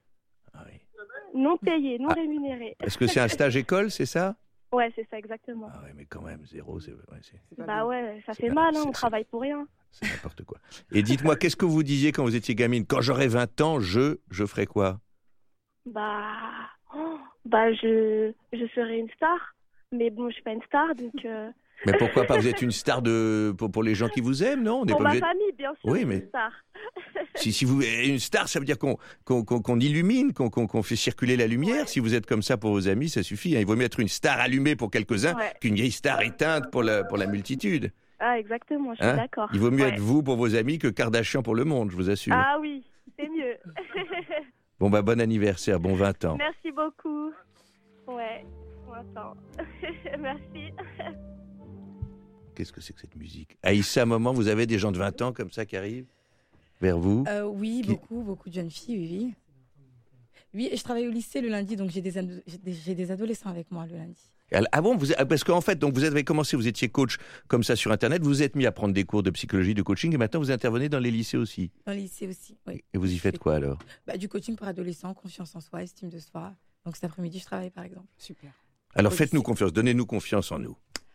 Non payée, non Ah. rémunérée. Est-ce que c'est un stage école, c'est ça ? Ouais, c'est ça, exactement. Ah ouais, mais quand même, zéro, c'est ouais, c'est- Bah ouais, ça fait mal, hein, on travaille pour rien. c'est n'importe quoi. Et dites-moi, qu'est-ce que vous disiez quand vous étiez gamine ? Quand j'aurai vingt ans, je, je ferai quoi ? Bah, oh, bah je, je serai une star. Mais bon, je suis pas une star, donc... euh, Mais pourquoi pas ? Vous êtes une star de pour, pour les gens qui vous aiment, non ? On n'est pour pas ma obligé de- famille, bien sûr, Oui, je suis mais- une star. Si, si vous êtes une star, ça veut dire qu'on qu'on, qu'on, qu'on illumine, qu'on, qu'on, qu'on fait circuler la lumière. Si vous êtes comme ça pour vos amis, ça suffit. hein. Il vaut mieux être une star allumée pour quelques-uns Ouais. qu'une vieille star éteinte pour la, pour la multitude. Ah, exactement, je suis Hein d'accord. Il vaut mieux Ouais. être vous pour vos amis que Kardashian pour le monde, je vous assure. Ah oui, c'est mieux. Bon bah bon anniversaire, bon vingt ans. Merci beaucoup. Ouais, attends. Merci. Qu'est-ce que c'est que cette musique ? Aïssa, un moment, vous avez des gens de vingt ans comme ça qui arrivent vers vous ? Euh, oui, beaucoup, beaucoup de jeunes filles, oui, oui. Oui, et je travaille au lycée le lundi, donc j'ai des, ado- j'ai des, j'ai des adolescents avec moi le lundi. Ah bon, vous, parce qu'en fait, donc vous avez commencé, vous étiez coach comme ça sur Internet, vous vous êtes mis à prendre des cours de psychologie, de coaching, et maintenant vous intervenez dans les lycées aussi. Dans les lycées aussi, oui. Et vous y faites quoi alors ? Bah, du coaching pour adolescents, confiance en soi, estime de soi. Donc cet après-midi, je travaille par exemple. Super. Alors faites-nous confiance, donnez-nous confiance en nous.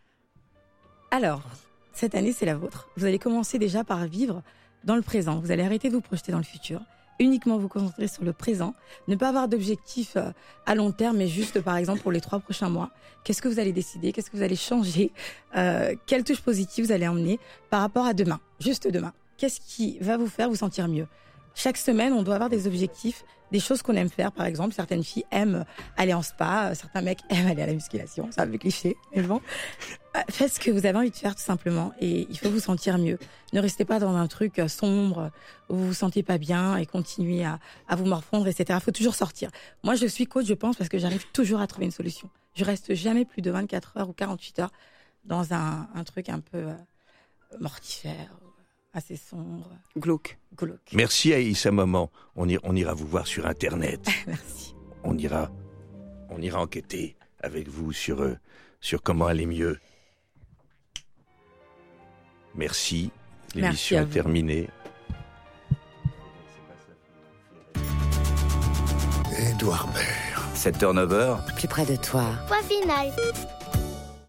Alors, cette année, c'est la vôtre. Vous allez commencer déjà par vivre dans le présent. Vous allez arrêter de vous projeter dans le futur. Uniquement vous concentrer sur le présent. Ne pas avoir d'objectif euh, à long terme, mais juste, par exemple, pour les trois prochains mois. Qu'est-ce que vous allez décider ? Qu'est-ce que vous allez changer ? euh, Quelle touche positive vous allez emmener par rapport à demain ? Juste demain. Qu'est-ce qui va vous faire vous sentir mieux ? Chaque semaine, on doit avoir des objectifs, des choses qu'on aime faire. Par exemple, certaines filles aiment aller en spa, certains mecs aiment aller à la musculation. C'est un peu cliché, mais bon. Faites ce que vous avez envie de faire, tout simplement. Et il faut vous sentir mieux. Ne restez pas dans un truc sombre où vous vous sentez pas bien et continuez à, à vous morfondre, et cetera. Il faut toujours sortir. Moi, je suis coach, je pense, parce que j'arrive toujours à trouver une solution. Je reste jamais plus de vingt-quatre heures ou quarante-huit heures dans un, un truc un peu euh, mortifère, assez sombre. Glauque. Glauque. Merci Aïssa Maman, on, ira, on ira vous voir sur Internet. Merci. On ira, on ira enquêter avec vous sur, euh, sur comment aller mieux. Merci, Merci l'émission à est vous. terminée. Édouard Baird. sept heures neuf heures. Plus près de toi. Point final.